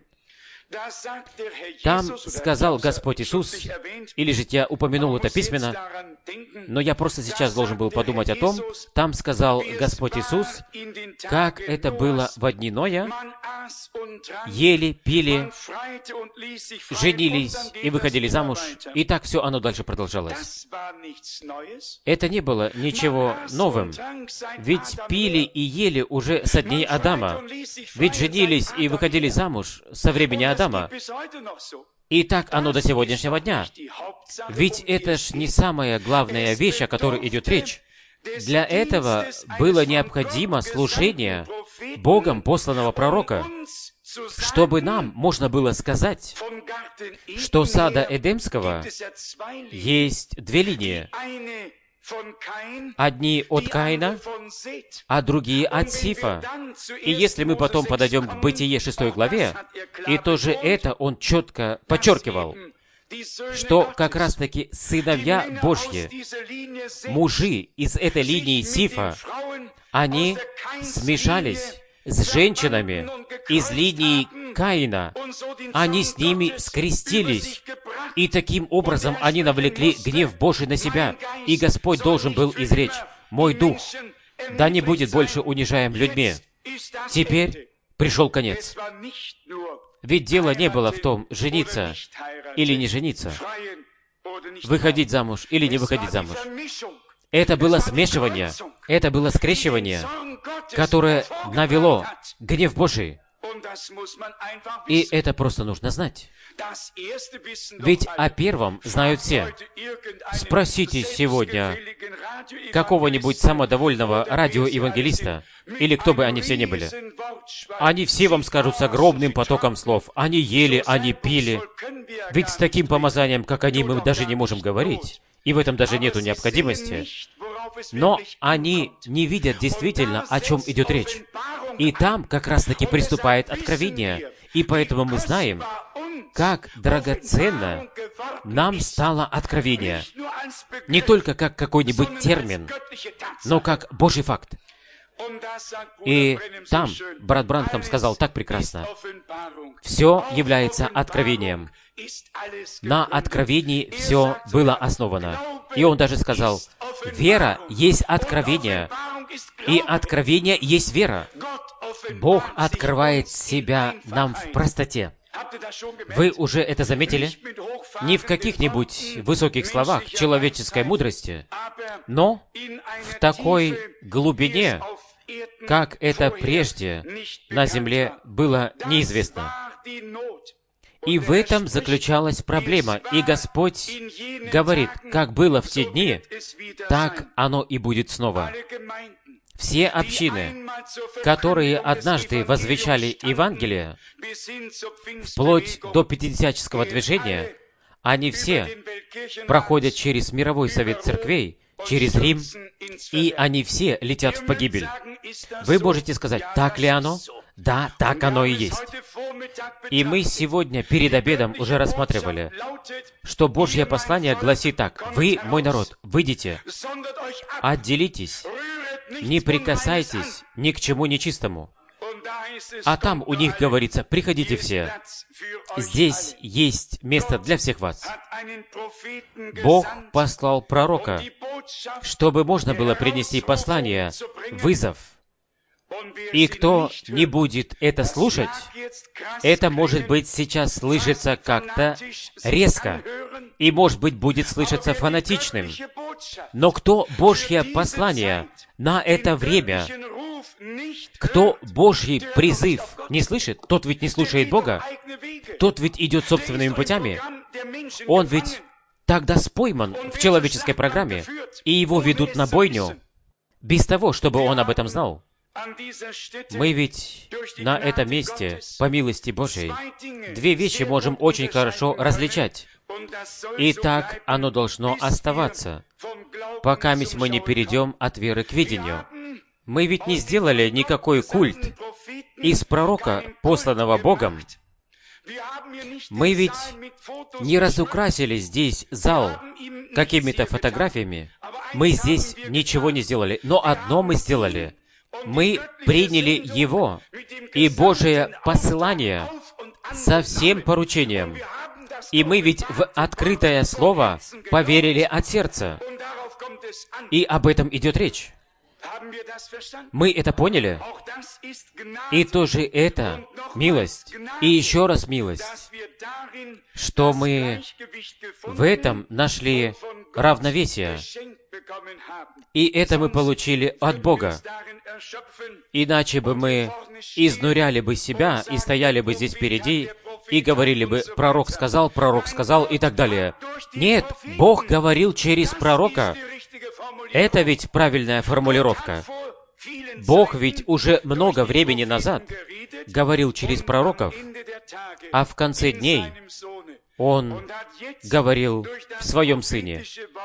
Там сказал Господь Иисус, или же я упомянул это письменно, но я просто сейчас должен был подумать о том, там сказал Господь Иисус, как это было во дни Ноя, ели, пили, женились и выходили замуж, и так все оно дальше продолжалось. Это не было ничего новым, ведь пили и ели уже со дней Адама, ведь женились и выходили замуж со времени Адама. И так оно до сегодняшнего дня. Ведь это ж не самая главная вещь, о которой идет речь. Для этого было необходимо служение Богом посланного пророка, чтобы нам можно было сказать, что сада Эдемского есть две линии. Одни от Каина, а другие от Сифа. И если мы потом подойдем к Бытие 6 главе, и тоже это он четко подчеркивал, что как раз-таки сыновья Божьи, мужи из этой линии Сифа, они смешались с женщинами из линии Каина. Они с ними скрестились, и таким образом они навлекли гнев Божий на себя. И Господь должен был изречь: «Мой дух, да не будет больше унижаем людьми». Теперь пришел конец. Ведь дело не было в том, жениться или не жениться, выходить замуж или не выходить замуж. Это было смешивание, это было скрещивание, которое навело гнев Божий. И это просто нужно знать. Ведь о первом знают все. Спросите сегодня какого-нибудь самодовольного радиоевангелиста, или кто бы они все ни были. Они все вам скажут с огромным потоком слов. Они ели, они пили. Ведь с таким помазанием, как они, мы даже не можем говорить. И в этом даже нету необходимости. Но они не видят действительно, о чем идет речь. И там как раз-таки приступает откровение. И поэтому мы знаем, как драгоценно нам стало откровение. Не только как какой-нибудь термин, но как Божий факт. И там брат Бранхам сказал так прекрасно: «Все является откровением». На откровении все было основано. И он даже сказал: «Вера есть откровение, и откровение есть вера». Бог открывает себя нам в простоте. Вы уже это заметили? Не в каких-нибудь высоких словах человеческой мудрости, но в такой глубине, как это прежде на земле было неизвестно. И в этом заключалась проблема. И Господь говорит: как было в те дни, так оно и будет снова. Все общины, которые однажды возвещали Евангелие, вплоть до пятидесятнического движения, они все проходят через мировой совет церквей, через Рим, и они все летят в погибель. Вы можете сказать: так ли оно? Да, так оно и есть. И мы сегодня перед обедом уже рассматривали, что Божье послание гласит так: «Вы, мой народ, выйдите, отделитесь, не прикасайтесь ни к чему нечистому». А там у них говорится: «Приходите все, здесь есть место для всех вас». Бог послал пророка, чтобы можно было принести послание, вызов. И кто не будет это слушать, это, может быть, сейчас слышится как-то резко, и, может быть, будет слышаться фанатичным. Но кто Божье послание на это время, кто Божий призыв не слышит, тот ведь не слушает Бога, тот ведь идет собственными путями, он ведь тогда спойман в человеческой программе, и его ведут на бойню, без того, чтобы он об этом знал. Мы ведь на этом месте, по милости Божией, две вещи можем очень хорошо различать. И так оно должно оставаться, пока мы не перейдем от веры к видению. Мы ведь не сделали никакой культ из пророка, посланного Богом. Мы ведь не разукрасили здесь зал какими-то фотографиями. Мы здесь ничего не сделали. Но одно мы сделали. Мы приняли Его и Божие посылание со всем поручением. И мы ведь в открытое Слово поверили от сердца. И об этом идет речь. Мы это поняли? И тоже это милость. И еще раз милость, что мы в этом нашли равновесие. И это мы получили от Бога. Иначе бы мы изнуряли бы себя и стояли бы здесь впереди и говорили бы: пророк сказал, и так далее. Нет, Бог говорил через пророка. Это ведь правильная формулировка. Бог ведь уже много времени назад говорил через пророков, а в конце дней Он говорил в Своем Сыне.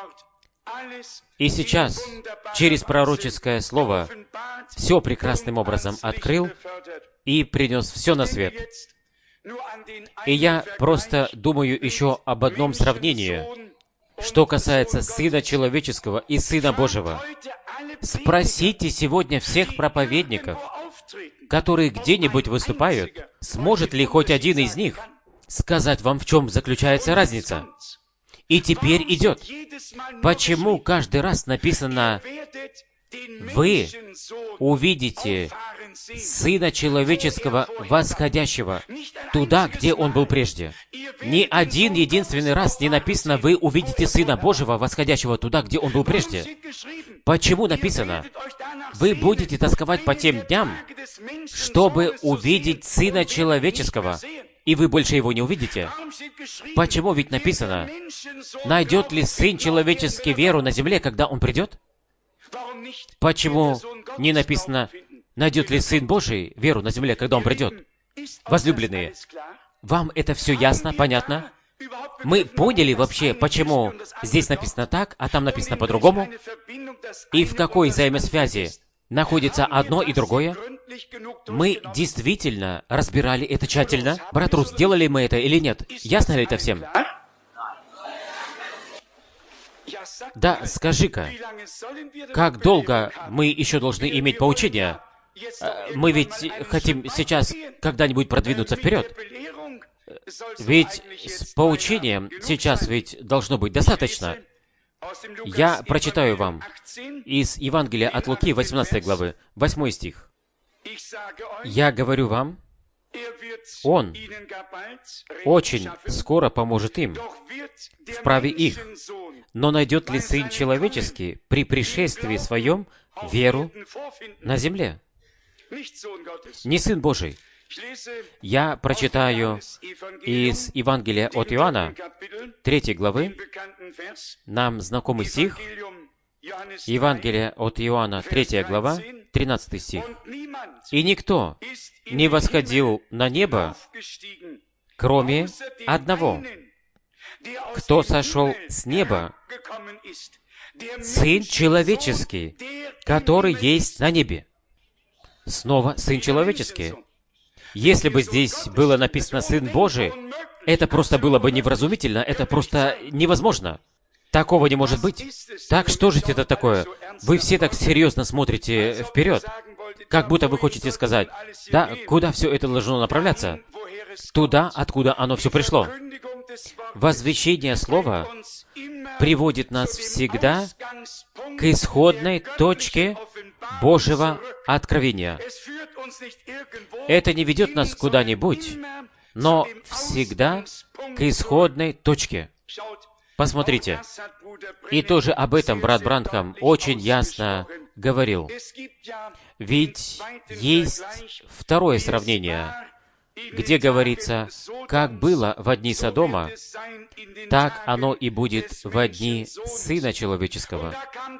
И сейчас, через пророческое слово, все прекрасным образом открыл и принес все на свет. И я просто думаю еще об одном сравнении, что касается Сына Человеческого и Сына Божьего. Спросите сегодня всех проповедников, которые где-нибудь выступают, сможет ли хоть один из них сказать вам, в чем заключается разница. И теперь идет. Почему каждый раз написано: «Вы увидите Сына Человеческого восходящего туда, где Он был прежде». Ни один единственный раз не написано: «Вы увидите Сына Божьего восходящего туда, где Он был прежде». Почему написано: «Вы будете тосковать по тем дням, чтобы увидеть Сына Человеческого», и вы больше Его не увидите? Почему ведь написано: «Найдет ли Сын Человеческий веру на земле, когда Он придет»? Почему не написано: «Найдет ли Сын Божий веру на земле, когда Он придет»? Возлюбленные, вам это все ясно, понятно? Мы поняли вообще, почему здесь написано так, а там написано по-другому? И в какой взаимосвязи находится одно и другое? Мы действительно разбирали это тщательно. Брат Рус, сделали мы это или нет? Ясно ли это всем? Да, скажи-ка, как долго мы еще должны иметь поучение? Мы ведь хотим сейчас когда-нибудь продвинуться вперед. Ведь с поучением сейчас ведь должно быть достаточно. Я прочитаю вам из Евангелия от Луки, 18 главы, 8 стих. «Я говорю вам, Он очень скоро поможет им, вправе их, но найдет ли Сын Человеческий при пришествии Своем веру на земле?» Не Сын Божий. Я прочитаю из Евангелия от Иоанна, 3 главы, нам знакомый стих, Евангелие от Иоанна, 3 глава, 13 стих. «И никто не восходил на небо, кроме одного, кто сошел с неба, Сын Человеческий, который есть на небе». Снова Сын Человеческий. Если бы здесь было написано «Сын Божий», это просто было бы невразумительно, это просто невозможно. Такого не может быть. Так что же это такое? Вы все так серьезно смотрите вперед, как будто вы хотите сказать, да, куда все это должно направляться? Туда, откуда оно все пришло. Возвещение Слова приводит нас всегда к исходной точке Божьего откровения. Это не ведет нас куда-нибудь, но всегда к исходной точке. Посмотрите. И тоже об этом брат Бранхам очень ясно говорил. Ведь есть второе сравнение, где говорится, как было во дни Содома, так оно и будет во дни Сына Человеческого.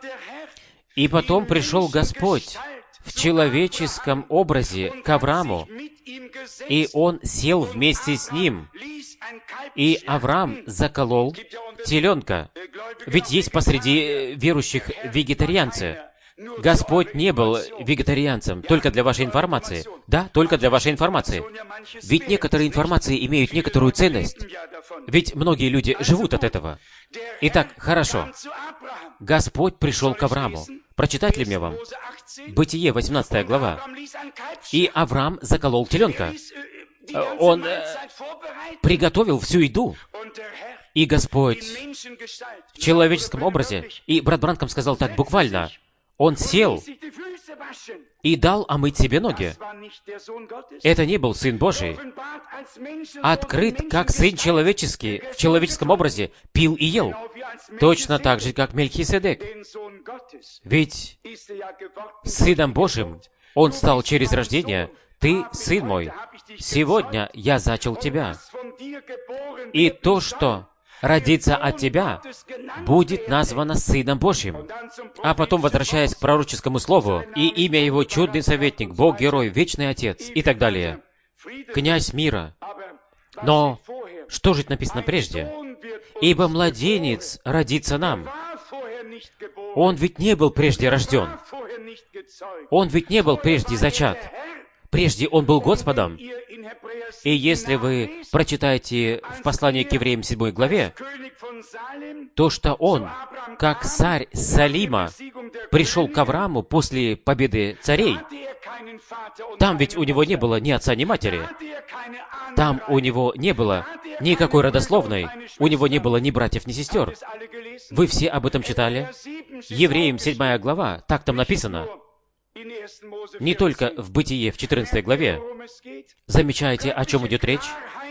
И потом пришел Господь в человеческом образе к Аврааму, и Он сел вместе с ним, и Авраам заколол теленка. Ведь есть посреди верующих вегетарианцы. Господь не был вегетарианцем, только для вашей информации. Да, только для вашей информации. Ведь некоторые информации имеют некоторую ценность. Ведь многие люди живут от этого. Итак, хорошо. Господь пришел к Аврааму. Прочитать ли мне вам? Бытие, 18 глава. «И Авраам заколол теленка». Он приготовил всю еду. И Господь в человеческом образе, и брат Бранхам сказал так буквально, Он сел и дал омыть себе ноги. Это не был Сын Божий. Открыт, как Сын Человеческий, в человеческом образе, пил и ел. Точно так же, как Мельхиседек. Ведь Сыном Божьим Он стал через рождение. «Ты, Сын мой, сегодня я зачал тебя, и то, что родится от тебя, будет названо Сыном Божьим». А потом, возвращаясь к пророческому слову, «И имя Его чудный советник, Бог, герой, вечный Отец» и так далее. «Князь мира». Но что же написано прежде? «Ибо младенец родится нам». Он ведь не был прежде рожден. Он ведь не был прежде зачат. Прежде Он был Господом. И если вы прочитаете в послании к евреям 7 главе, то, что Он, как царь Салима, пришел к Аврааму после победы царей, там ведь у него не было ни отца, ни матери. Там у него не было никакой родословной. У него не было ни братьев, ни сестер. Вы все об этом читали? Евреям 7 глава, так там написано. Не только в Бытие, в 14 главе. Замечаете, о чем идет речь?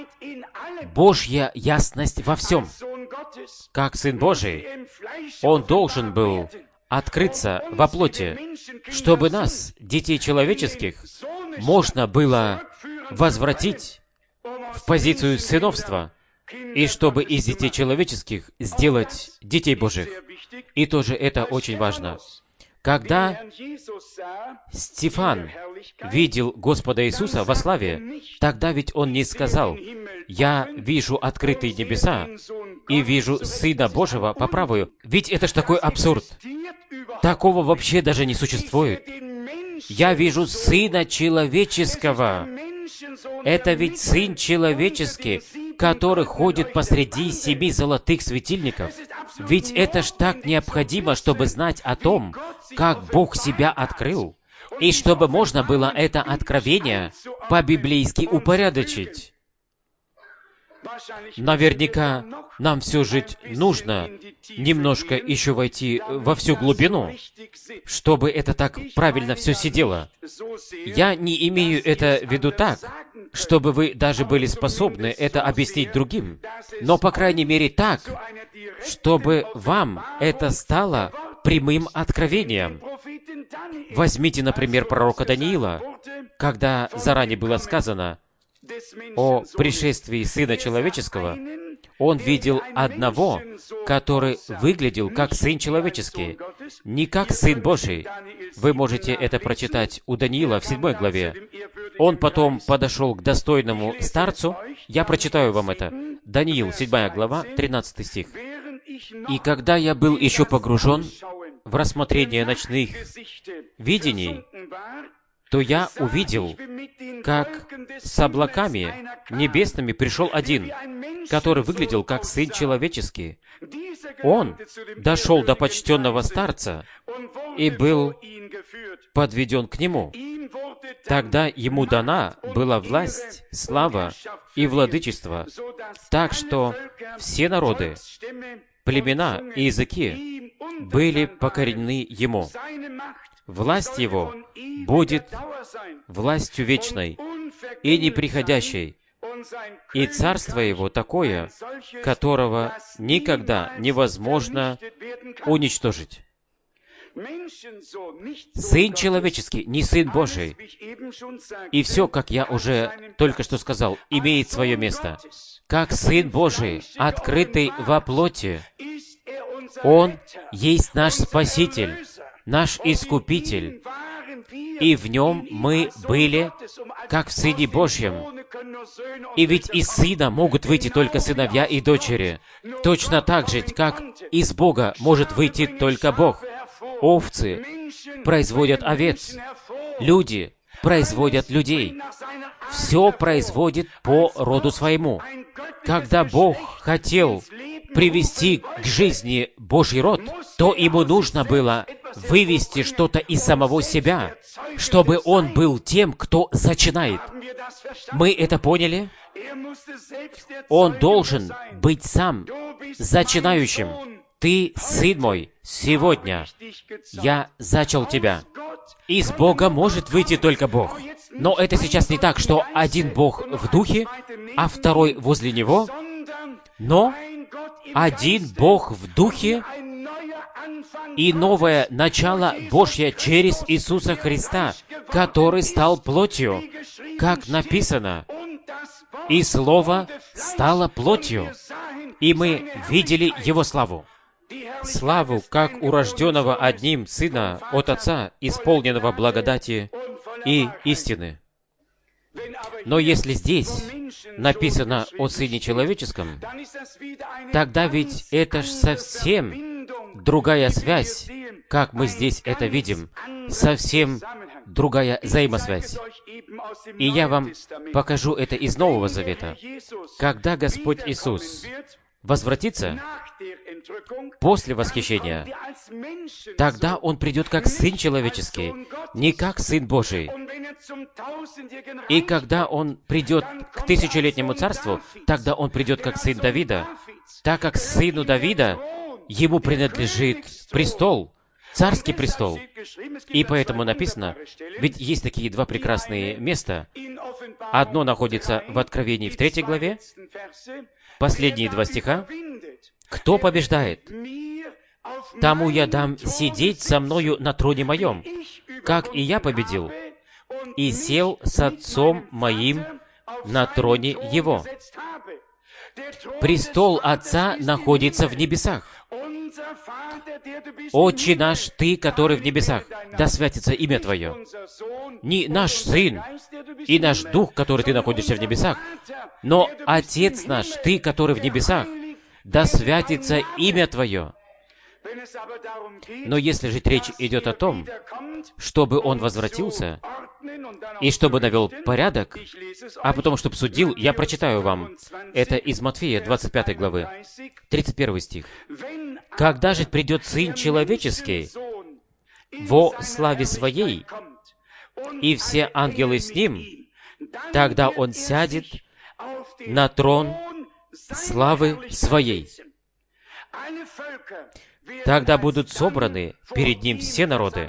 Божья ясность во всем. Как Сын Божий, Он должен был открыться во плоти, чтобы нас, детей человеческих, можно было возвратить в позицию сыновства, и чтобы из детей человеческих сделать детей Божьих. И тоже это очень важно. Когда Стефан видел Господа Иисуса во славе, тогда ведь он не сказал, «Я вижу открытые небеса и вижу Сына Божьего по правую». Ведь это ж такой абсурд. Такого вообще даже не существует. Я вижу Сына Человеческого. Это ведь Сын Человеческий, который ходит посреди 7 золотых светильников. Ведь это ж так необходимо, чтобы знать о том, как Бог себя открыл, и чтобы можно было это откровение по-библейски упорядочить. Наверняка нам все же нужно немножко еще войти во всю глубину, чтобы это так правильно все сидело. Я не имею это в виду так, чтобы вы даже были способны это объяснить другим, но, по крайней мере, так, чтобы вам это стало прямым откровением. Возьмите, например, пророка Даниила, когда заранее было сказано о пришествии Сына Человеческого, он видел одного, который выглядел как Сын Человеческий, не как Сын Божий. Вы можете это прочитать у Даниила в 7 главе. Он потом подошел к достойному старцу. Я прочитаю вам это. Даниил, 7 глава, 13 стих. «И когда я был еще погружен в рассмотрение ночных видений, то я увидел, как с облаками небесными пришел один, который выглядел как Сын Человеческий. Он дошел до почтенного старца и был подведен к нему. Тогда ему дана была власть, слава и владычество, так что все народы, племена и языки были покорены ему. Власть его будет властью вечной и неприходящей, и царство его такое, которого никогда невозможно уничтожить». Сын Человеческий, не Сын Божий. И все, как я уже только что сказал, имеет свое место. Как Сын Божий, открытый во плоти, Он есть наш Спаситель, наш Искупитель, и в Нем мы были, как в Сыне Божьем. И ведь из Сына могут выйти только сыновья и дочери, точно так же, как из Бога может выйти только Бог. Овцы производят овец, люди производят людей. Все производит по роду своему. Когда Бог хотел привести к жизни Божий род, то ему нужно было вывести что-то из самого себя, чтобы он был тем, кто зачинает. Мы это поняли? Он должен быть сам зачинающим. Ты, сын мой, сегодня я зачал тебя. Из Бога может выйти только Бог. Но это сейчас не так, что один Бог в духе, а второй возле Него, но один Бог в духе и новое начало Божье через Иисуса Христа, который стал плотью, как написано, «И Слово стало плотью, и мы видели Его славу». Славу, как у рожденного одним Сына от Отца, исполненного благодати и истины. Но если здесь написано о Сыне Человеческом, тогда ведь это ж совсем другая связь, как мы здесь это видим, совсем другая взаимосвязь. И я вам покажу это из Нового Завета. Когда Господь Иисус возвратится после восхищения, тогда Он придет как Сын Человеческий, не как Сын Божий. И когда Он придет к тысячелетнему царству, тогда Он придет как Сын Давида, так как Сыну Давида Ему принадлежит престол, царский престол. И поэтому написано, ведь есть такие два прекрасные места. Одно находится в Откровении в 3 главе, последние 2 стиха. «Кто побеждает, тому я дам сидеть со мною на троне моем, как и я победил, и сел с Отцом моим на троне Его». Престол Отца находится в небесах. «Отче наш, Ты, который в небесах, да святится имя Твое». Не наш Сын и наш Дух, который Ты находишься в небесах, но Отец наш, Ты, который в небесах, да святится имя Твое. Но если же речь идет о том, чтобы Он возвратился, и чтобы навел порядок, а потом, чтобы судил, я прочитаю вам. Это из Матфея, 25 главы, 31 стих. «Когда же придет Сын Человеческий во славе Своей, и все ангелы с Ним, тогда Он сядет на трон славы Своей. Тогда будут собраны перед Ним все народы».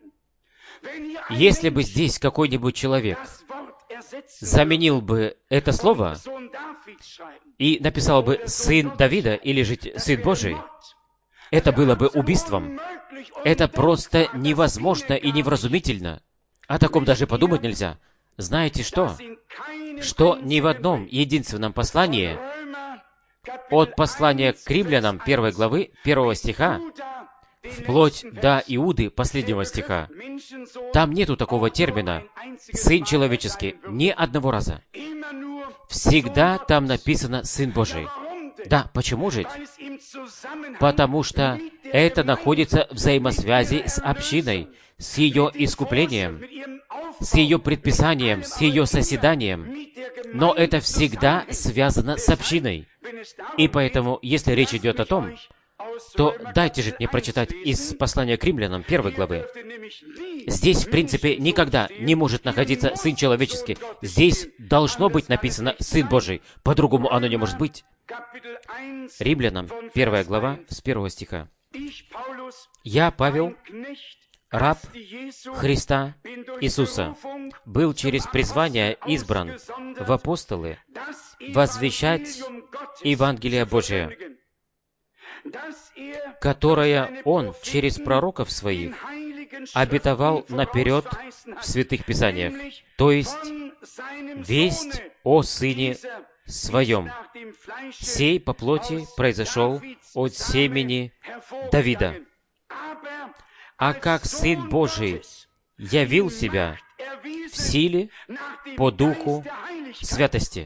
Если бы здесь какой-нибудь человек заменил бы это слово и написал бы «сын Давида» или же «сын Божий», это было бы убийством. Это просто невозможно и невразумительно. О таком даже подумать нельзя. Знаете что? Что ни в одном единственном послании, от послания к римлянам 1 главы, 1 стиха, вплоть до Иуды, последнего стиха, там нету такого термина «сын человеческий» ни одного раза. Всегда там написано «сын Божий». Да, почему же? Потому что это находится в взаимосвязи с общиной, с ее искуплением, с ее предписанием, с ее созиданием. Но это всегда связано с общиной. И поэтому, если речь идет о том, то дайте же мне прочитать из послания к римлянам 1 главы. Здесь, в принципе, никогда не может находиться Сын Человеческий. Здесь должно быть написано Сын Божий. По-другому оно не может быть. Римлянам 1 глава с 1 стиха. «Я, Павел, раб Христа Иисуса, был через призвание избран в апостолы возвещать Евангелие Божие, которое Он через пророков Своих обетовал наперед в Святых Писаниях, то есть весть о Сыне Своем. Сей по плоти произошел от семени Давида. А как Сын Божий явил себя в силе по Духу святости».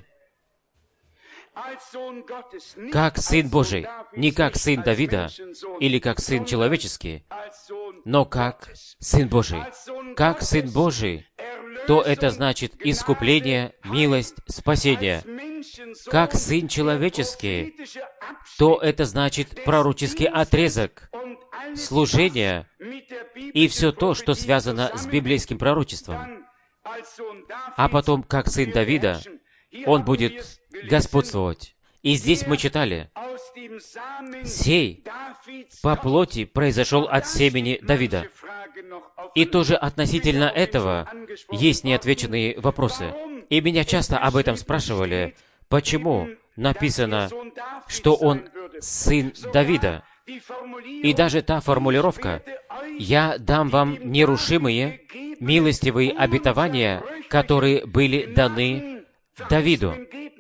Как Сын Божий, не как Сын Давида или как Сын Человеческий, но как Сын Божий. Как Сын Божий, то это значит искупление, милость, спасение. Как Сын Человеческий, то это значит пророческий отрезок, служение и все то, что связано с библейским пророчеством. А потом, как Сын Давида, Он будет господствовать. И здесь мы читали, «Сей по плоти произошел от семени Давида». И тоже относительно этого есть неотвеченные вопросы. И меня часто об этом спрашивали, почему написано, что он сын Давида. И даже та формулировка «Я дам вам нерушимые, милостивые обетования, которые были даны Давиду».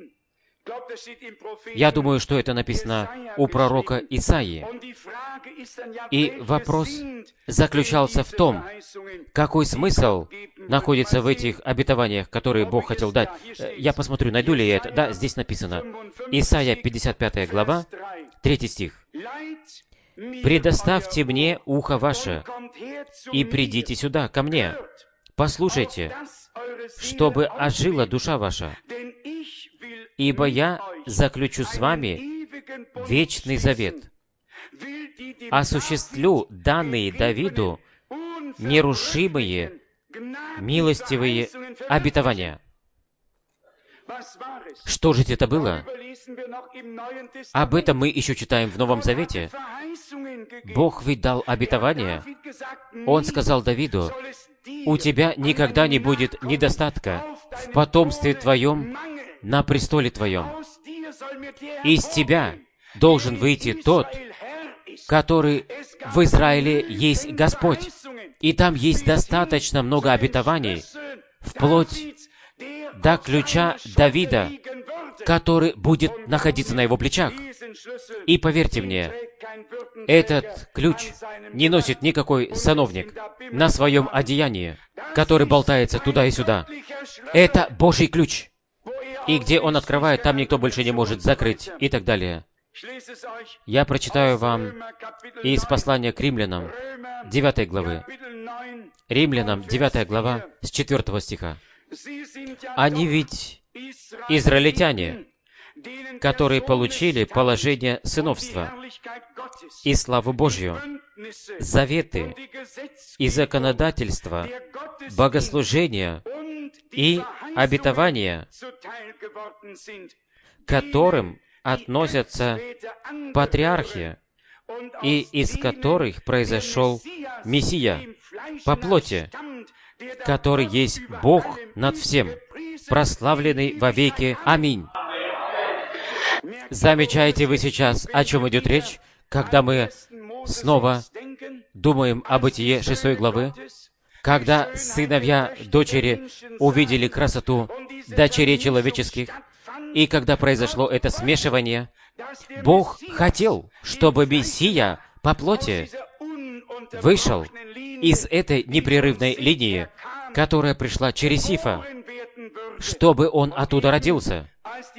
Я думаю, что это написано у пророка Исаии. И вопрос заключался в том, какой смысл находится в этих обетованиях, которые Бог хотел дать. Я посмотрю, найду ли я это. Да, здесь написано. Исайя 55 глава, 3 стих. «Предоставьте мне ухо ваше, и придите сюда, ко мне. Послушайте, чтобы ожила душа ваша. Ибо я заключу с вами вечный завет, осуществлю данные Давиду нерушимые, милостивые обетования». Что же это было? Об этом мы еще читаем в Новом Завете. Бог ведь дал обетование. Он сказал Давиду: «У тебя никогда не будет недостатка в потомстве твоем на престоле твоем. Из тебя должен выйти тот, который в Израиле есть Господь». И там есть достаточно много обетований, вплоть до ключа Давида, который будет находиться на его плечах. И поверьте мне, этот ключ не носит никакой сановник на своем одеянии, который болтается туда и сюда. Это Божий ключ. И где он открывает, там никто больше не может закрыть, и так далее. Я прочитаю вам из послания к римлянам, 9 главы. Римлянам 9 глава с 4 стиха. Они ведь израильтяне, которые получили положение сыновства и славу Божью, заветы и законодательства, богослужения и обетования, к которым относятся патриархи, и из которых произошел Мессия по плоти, который есть Бог над всем, прославленный вовеки. Аминь. Замечаете вы сейчас, о чем идет речь, когда мы снова думаем о Бытие 6 главы, когда сыновья дочери увидели красоту дочерей человеческих, и когда произошло это смешивание, Бог хотел, чтобы Мессия по плоти вышел из этой непрерывной линии, которая пришла через Сифа, чтобы он оттуда родился.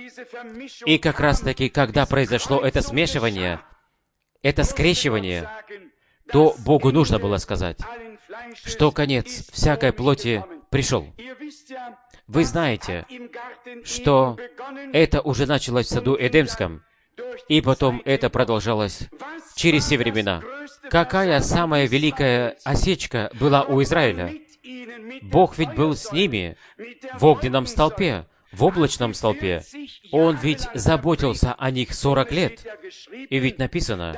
И как раз-таки, когда произошло это смешивание, это скрещивание, то Богу нужно было сказать, что конец всякой плоти пришел. Вы знаете, что это уже началось в саду Эдемском, и потом это продолжалось через все времена. Какая самая великая осечка была у Израиля? Бог ведь был с ними в огненном столпе, в облачном столпе. Он ведь заботился о них 40 лет. И ведь написано,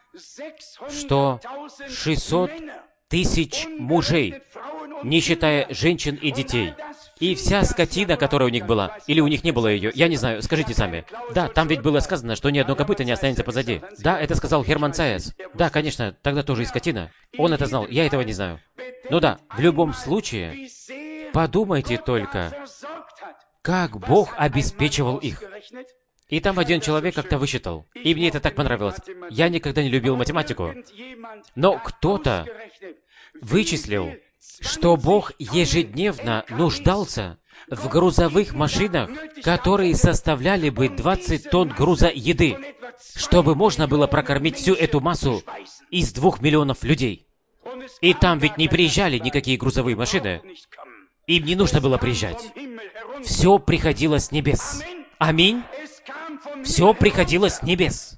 что 600 тысяч мужей, не считая женщин и детей, и вся скотина, которая у них была, или у них не было ее, я не знаю, скажите сами. Да, там ведь было сказано, что ни одно копыто не останется позади. Да, это сказал Герман Цайас. Да, конечно, тогда тоже и скотина. Он это знал, я этого не знаю. Ну да, в любом случае, подумайте только, как Бог обеспечивал их. И там один человек как-то высчитал, и мне это так понравилось. Я никогда не любил математику, но кто-то вычислил, что Бог ежедневно нуждался в грузовых машинах, которые составляли бы 20 тонн груза еды, чтобы можно было прокормить всю эту массу из 2 миллионов людей. И там ведь не приезжали никакие грузовые машины. Им не нужно было приезжать. Все приходило с небес. Аминь. Все приходило с небес.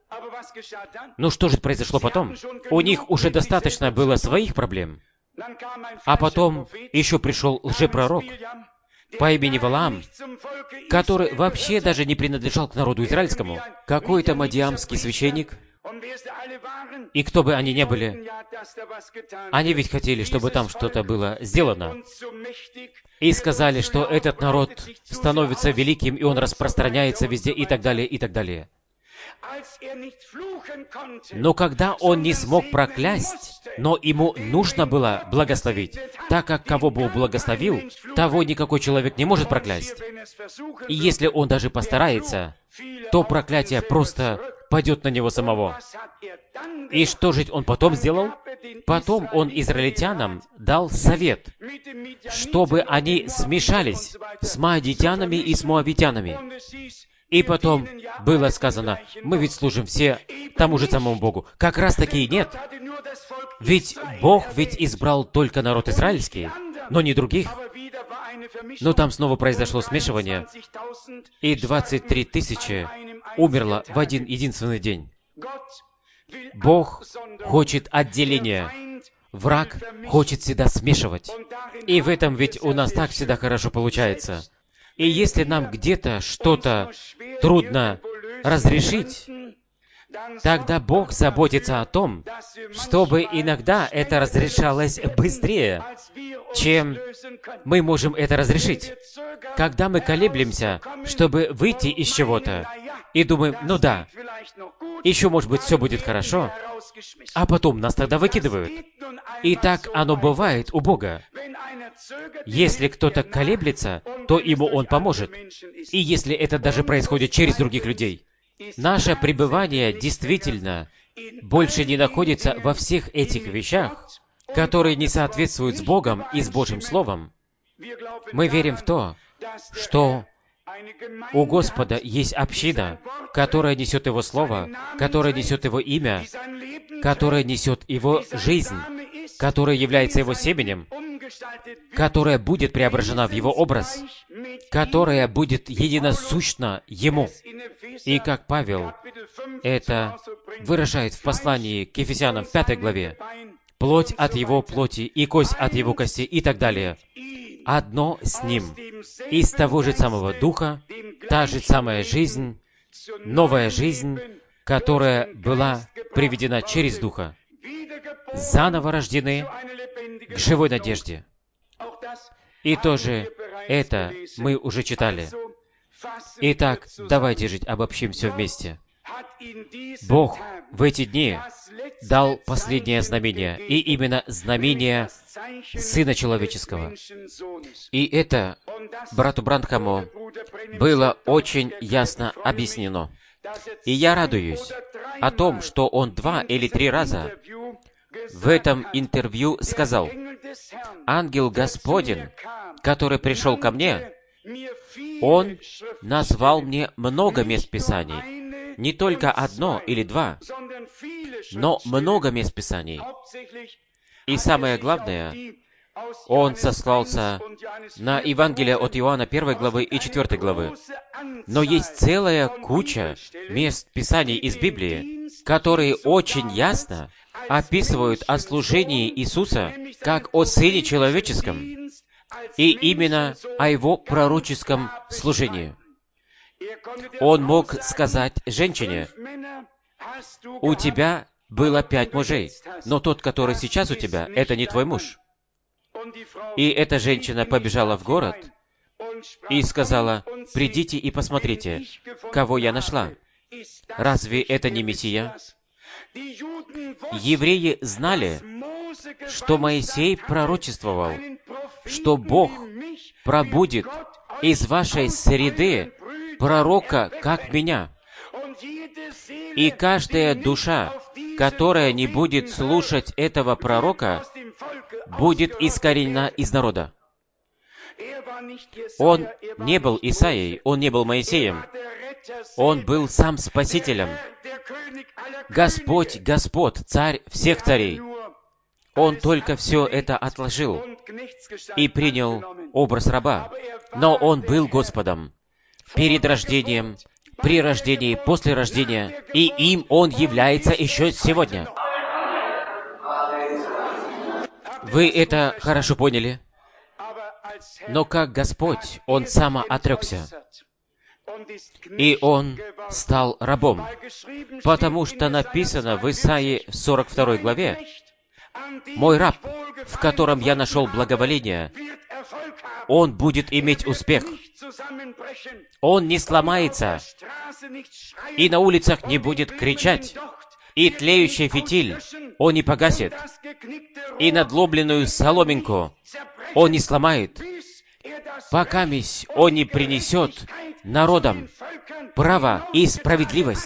Ну что же произошло потом? У них уже достаточно было своих проблем. А потом еще пришел лжепророк по имени Валаам, который вообще даже не принадлежал к народу израильскому. Какой-то мадиамский священник. И кто бы они ни были, они ведь хотели, чтобы там что-то было сделано. И сказали, что этот народ становится великим, и он распространяется везде, и так далее, и так далее. Но когда он не смог проклясть, но ему нужно было благословить, так как кого Бог благословил, того никакой человек не может проклясть. И если он даже постарается, то проклятие просто падет на него самого. И что же он потом сделал? Потом он израильтянам дал совет, чтобы они смешались с маадитянами и с моавитянами. И потом было сказано, мы ведь служим все тому же самому Богу. Как раз таки и нет. Ведь Бог ведь избрал только народ израильский, но не других. Но там снова произошло смешивание, и 23 тысячи умерло в один единственный день. Бог хочет отделения. Враг хочет всегда смешивать. И в этом ведь у нас так всегда хорошо получается. И если нам где-то что-то трудно разрешить, тогда Бог заботится о том, чтобы иногда это разрешалось быстрее, чем мы можем это разрешить. Когда мы колеблемся, чтобы выйти из чего-то, и думаем, ну да, еще, может быть, все будет хорошо, а потом нас тогда выкидывают. И так оно бывает у Бога. Если кто-то колеблется, то ему Он поможет. И если это даже происходит через других людей. Наше пребывание действительно больше не находится во всех этих вещах, которые не соответствуют с Богом и с Божьим Словом. Мы верим в то, что у Господа есть община, которая несет Его Слово, которая несет Его имя, которая несет Его жизнь. которая является Его семенем, которая будет преображена в Его образ, которая будет единосущна Ему. И как Павел это выражает в послании к Ефесянам в 5 главе, плоть от Его плоти и кость от Его кости и так далее. Одно с Ним, из того же самого Духа, та же самая жизнь, новая жизнь, которая была приведена через Духа, заново рождены к живой надежде. И тоже это мы уже читали. Итак, давайте жить, обобщим все вместе. Бог в эти дни дал последнее знамение, и именно знамение Сына Человеческого. И это брату Бранхаму было очень ясно объяснено. И я радуюсь о том, что он 2 или 3 раза в этом интервью сказал: «Ангел Господень, который пришел ко мне, он назвал мне много мест Писаний. Не только 1 или 2, но много мест Писаний. И самое главное, он сослался на Евангелие от Иоанна 1 главы и 4 главы. Но есть целая куча мест Писаний из Библии, которые очень ясно описывают о служении Иисуса как о Сыне Человеческом и именно о Его пророческом служении. Он мог сказать женщине: «У тебя было 5 мужей, но тот, который сейчас у тебя, это не твой муж». И эта женщина побежала в город и сказала: «Придите и посмотрите, кого я нашла. Разве это не Мессия?» Евреи знали, что Моисей пророчествовал, что Бог пробудит из вашей среды пророка, как меня. И каждая душа, которая не будет слушать этого пророка, будет искоренена из народа. Он не был Исаией, он не был Моисеем. Он был сам Спасителем. Господь, Господь, Царь всех царей. Он только все это отложил и принял образ раба. Но Он был Господом перед рождением, при рождении, после рождения, и им Он является еще сегодня. Вы это хорошо поняли? Но как Господь, Он самоотрекся, и Он стал рабом, потому что написано в Исаии 42 главе: «Мой раб, в котором я нашел благоволение, он будет иметь успех. Он не сломается, и на улицах не будет кричать, и тлеющий фитиль он не погасит, и надломленную соломинку он не сломает, покамись он не принесет народам право и справедливость».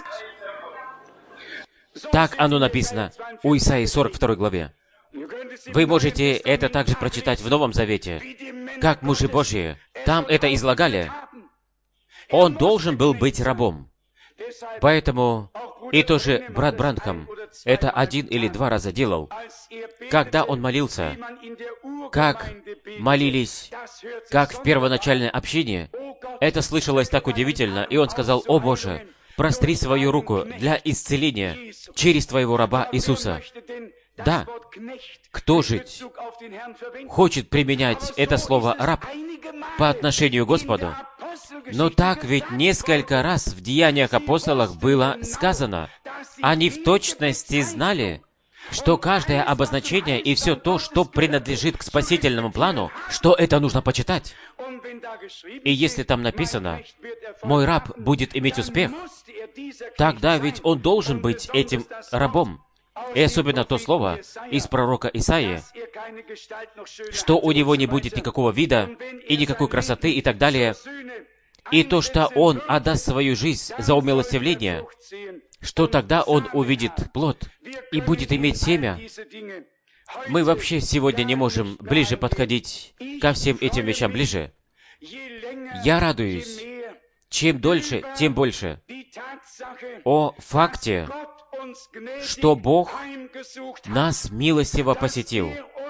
Так оно написано у Исаии 42 главе. Вы можете это также прочитать в Новом Завете, как мужи Божьи. Там это излагали. Он должен был быть рабом. Поэтому и тоже брат Бранхам это 1 или 2 раза делал. Когда он молился, как молились, как в первоначальной общине, это слышалось так удивительно, и он сказал: «О Боже, простри свою руку для исцеления через Твоего раба Иисуса». Да, кто же хочет применять это слово «раб» по отношению к Господу? Но так ведь несколько раз в Деяниях апостолов было сказано. Они в точности знали, что каждое обозначение и все то, что принадлежит к спасительному плану, что это нужно почитать. И если там написано: «Мой раб будет иметь успех», тогда ведь он должен быть этим рабом. И особенно то слово из пророка Исаии, что у него не будет никакого вида и никакой красоты и так далее. И то, что он отдаст свою жизнь за умилостивление, что тогда он увидит плод и будет иметь семя. Мы вообще сегодня не можем ближе подходить ко всем этим вещам ближе. Я радуюсь, чем дольше, тем больше, о факте что Бог нас милостиво посетил,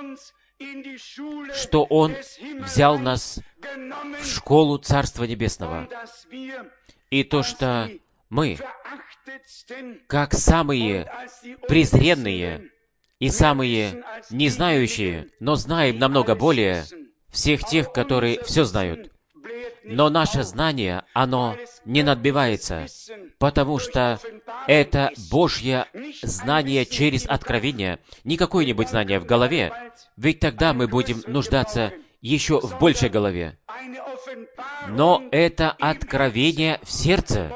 что Он взял нас в школу Царства Небесного, и то, что мы, как самые презренные и самые незнающие, но знаем намного более всех тех, которые все знают. Но наше знание, оно не надбивается, потому что это Божье знание через откровение, не какое-нибудь знание в голове, ведь тогда мы будем нуждаться еще в большей голове. Но это откровение в сердце,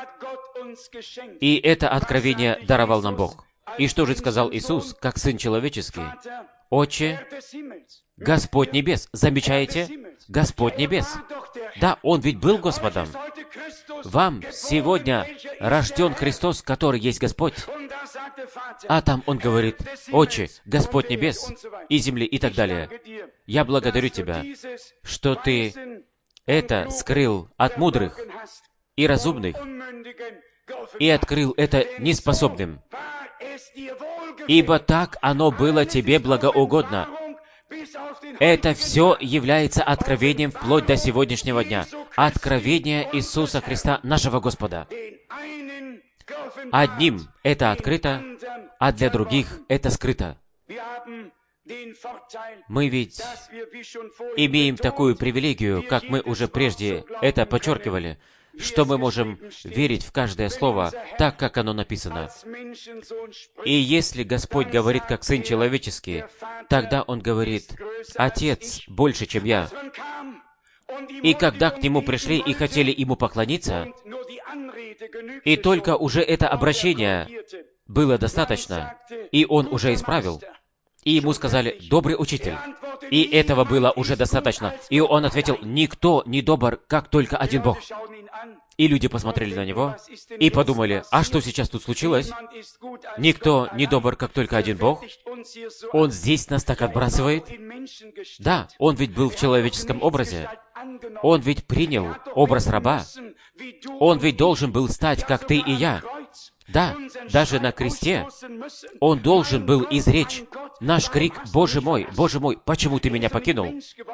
и это откровение даровал нам Бог. И что же сказал Иисус, как Сын Человеческий? «Отче, Господь Небес». Замечаете? Господь Небес. Да, Он ведь был Господом. Вам сегодня рожден Христос, который есть Господь. А там Он говорит: «Отче, Господь Небес и земли» и так далее. Я благодарю Тебя, что Ты это скрыл от мудрых и разумных, и открыл это неспособным. Ибо так оно было Тебе благоугодно. Это все является откровением вплоть до сегодняшнего дня. Откровение Иисуса Христа, нашего Господа. Одним это открыто, а для других это скрыто. Мы ведь имеем такую привилегию, как мы уже прежде это подчеркивали, что мы можем верить в каждое слово так, как оно написано. И если Господь говорит как Сын Человеческий, тогда Он говорит: «Отец больше, чем я». И когда к Нему пришли и хотели Ему поклониться, и только уже это обращение было достаточно, и Он уже исправил, и Ему сказали: «Добрый учитель». И этого было уже достаточно. И Он ответил: «Никто не добр, как только один Бог». И люди посмотрели на Него и подумали: а что сейчас тут случилось? Никто не добр, как только один Бог. Он здесь нас так отбрасывает. Да, Он ведь был в человеческом образе. Он ведь принял образ раба. Он ведь должен был стать, как ты и я. Да, даже на кресте Он должен был изречь наш крик: Боже мой, почему Ты меня покинул?»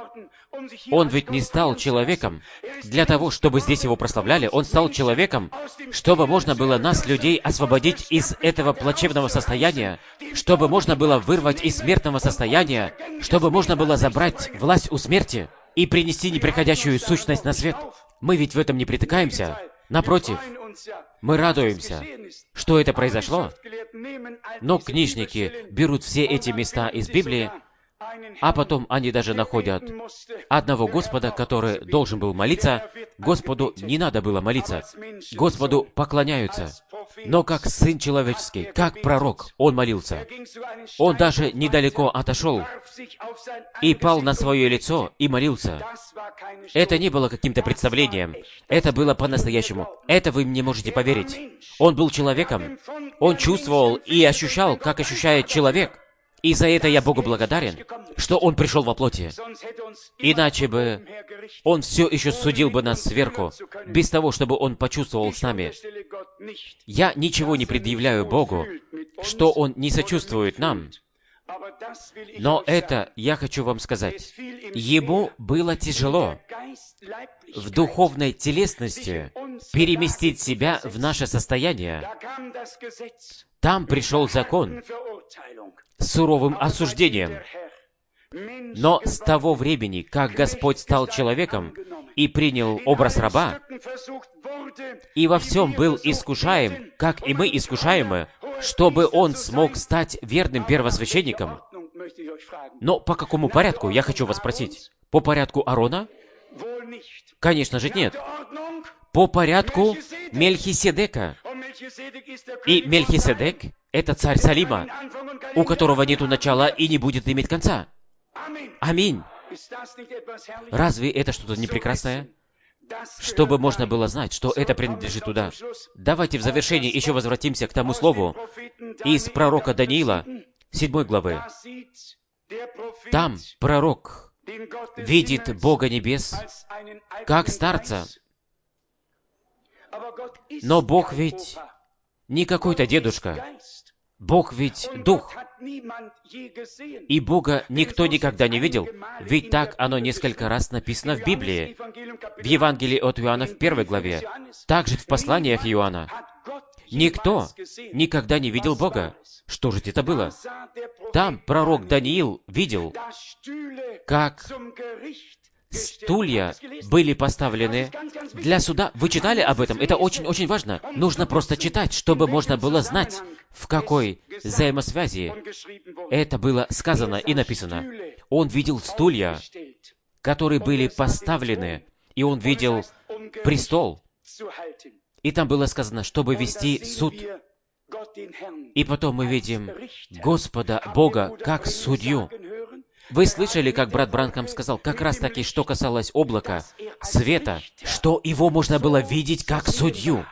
Он ведь не стал человеком для того, чтобы здесь Его прославляли. Он стал человеком, чтобы можно было нас, людей, освободить из этого плачевного состояния, чтобы можно было вырвать из смертного состояния, чтобы можно было забрать власть у смерти и принести неприходящую сущность на свет. Мы ведь в этом не притыкаемся. Напротив, мы радуемся, что это произошло. Но книжники берут все эти места из Библии, а потом они даже находят одного Господа, который должен был молиться. Господу не надо было молиться. Господу поклоняются. Но как Сын Человеческий, как пророк, Он молился. Он даже недалеко отошел и пал на свое лицо и молился. Это не было каким-то представлением. Это было по-настоящему. Это вы мне можете поверить. Он был человеком. Он чувствовал и ощущал, как ощущает человек. И за это я Богу благодарен, что Он пришел во плоти. Иначе бы Он все еще судил бы нас сверху, без того, чтобы Он почувствовал с нами. Я ничего не предъявляю Богу, что Он не сочувствует нам. Но это я хочу вам сказать. Ему было тяжело в духовной телесности переместить себя в наше состояние. Там пришел закон с суровым осуждением. Но с того времени, как Господь стал человеком и принял образ раба, и во всем был искушаем, как и мы искушаемы, чтобы Он смог стать верным первосвященником. Но по какому порядку, я хочу вас спросить? По порядку Аарона? Конечно же нет. По порядку Мельхиседека. И Мельхиседек — это царь Салима, у которого нету начала и не будет иметь конца. Аминь. Разве это что-то не прекрасное? Чтобы можно было знать, что это принадлежит туда. Давайте в завершении еще возвратимся к тому слову из пророка Даниила, 7 главы. Там пророк видит Бога небес как старца. Но Бог ведь не какой-то дедушка. Бог ведь Дух. И Бога никто никогда не видел, ведь так оно несколько раз написано в Библии. В Евангелии от Иоанна в 1 главе, также в посланиях Иоанна. Никто никогда не видел Бога. Что же это было? Там пророк Даниил видел, как стулья были поставлены для суда. Вы читали об этом? Это очень-очень важно. Нужно просто читать, чтобы можно было знать, в какой взаимосвязи это было сказано и написано. Он видел стулья, которые были поставлены, и он видел престол. И там было сказано, чтобы вести суд. И потом мы видим Господа Бога как судью. Вы слышали, как брат Бранхам сказал, как раз-таки, что касалось облака, света, что его можно было видеть как судью.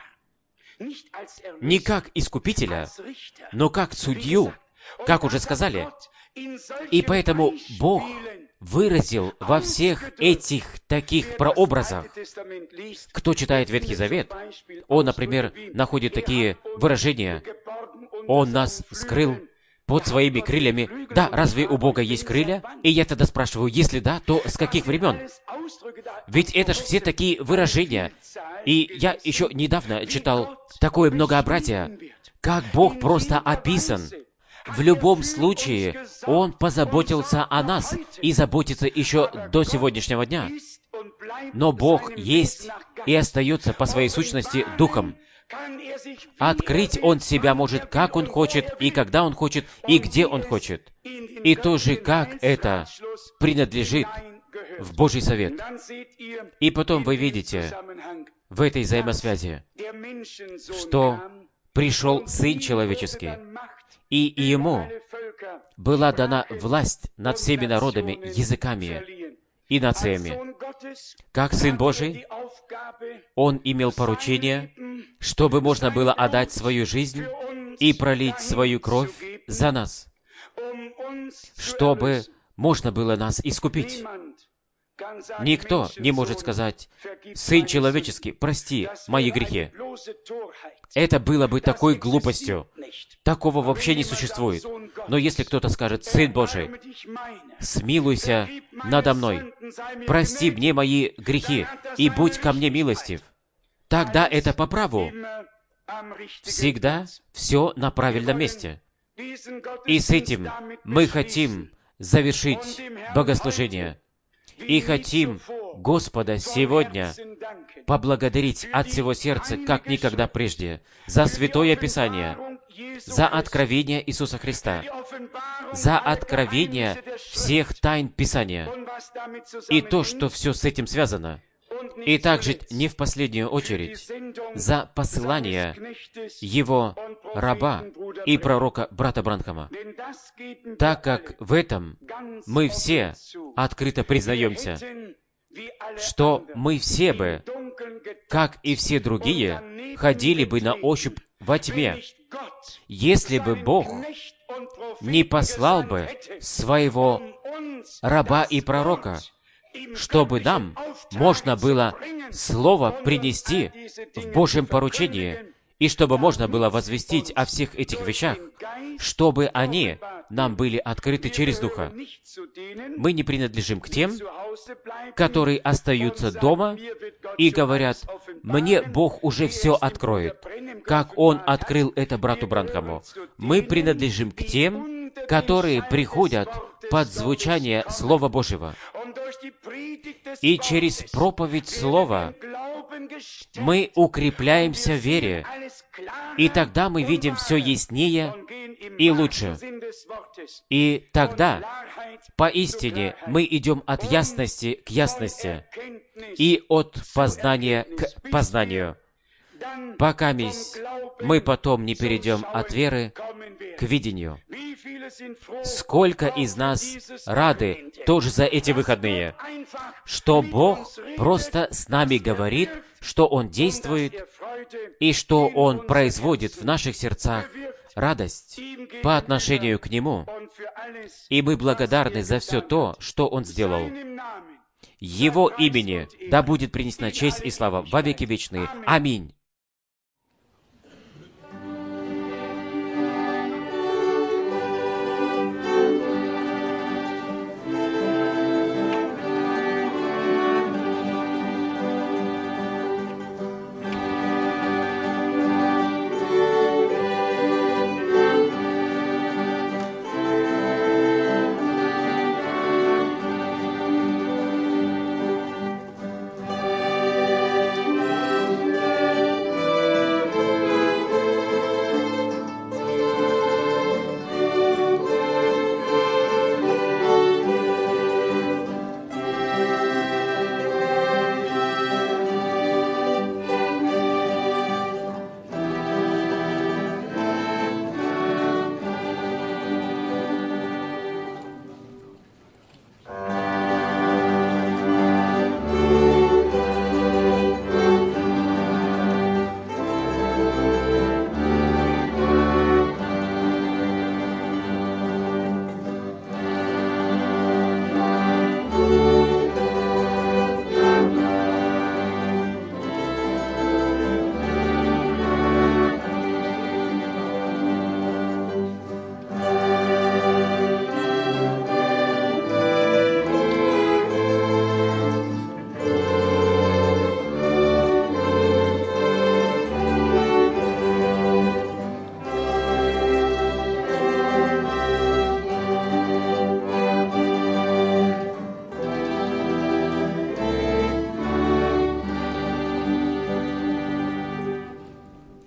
Не как искупителя, но как судью, как уже сказали. И поэтому Бог выразил во всех этих таких прообразах. Кто читает Ветхий Завет, он, например, находит такие выражения. Он нас скрыл под своими крыльями. Да, разве у Бога есть крылья? И я тогда спрашиваю, если да, то с каких времен? Ведь это же все такие выражения. И я еще недавно читал такое многообразие, как Бог просто описан. В любом случае, Он позаботился о нас и заботится еще до сегодняшнего дня. Но Бог есть и остается по своей сущности Духом. Открыть Он себя может, как Он хочет, и когда Он хочет, и где Он хочет. И тоже, как это принадлежит в Божий совет. И потом вы видите в этой взаимосвязи, что пришел Сын Человеческий, и Ему была дана власть над всеми народами, языками и нациями. Как Сын Божий, Он имел поручение, чтобы можно было отдать свою жизнь и пролить свою кровь за нас, чтобы можно было нас искупить. Никто не может сказать, «Сын человеческий, прости мои грехи». Это было бы такой глупостью. Такого вообще не существует. Но если кто-то скажет, «Сын Божий, смилуйся надо мной, прости мне мои грехи и будь ко мне милостив», тогда это по праву. Всегда все на правильном месте. И с этим мы хотим завершить богослужение. И хотим Господа сегодня поблагодарить от всего сердца, как никогда прежде, за Святое Писание, за откровение Иисуса Христа, за откровение всех тайн Писания и то, что все с этим связано. И также не в последнюю очередь за посылание Его раба и пророка брата Бранхама, так как в этом мы все открыто признаемся, что мы все бы, как и все другие, ходили бы на ощупь во тьме, если бы Бог не послал бы своего раба и пророка, чтобы нам можно было Слово принести в Божьем поручении, и чтобы можно было возвестить о всех этих вещах, чтобы они нам были открыты через Духа. Мы не принадлежим к тем, которые остаются дома и говорят, «Мне Бог уже все откроет», как Он открыл это брату Бранхаму. Мы принадлежим к тем, которые приходят под звучание Слова Божьего. И через проповедь Слова мы укрепляемся в вере, и тогда мы видим все яснее и лучше. И тогда, поистине, мы идем от ясности к ясности и от познания к познанию, пока мы потом не перейдем от веры к видению. Сколько из нас рады тоже за эти выходные, что Бог просто с нами говорит, что Он действует, и что Он производит в наших сердцах радость по отношению к Нему. И мы благодарны за все то, что Он сделал. Его имени да будет принесена честь и слава во веки вечные. Аминь.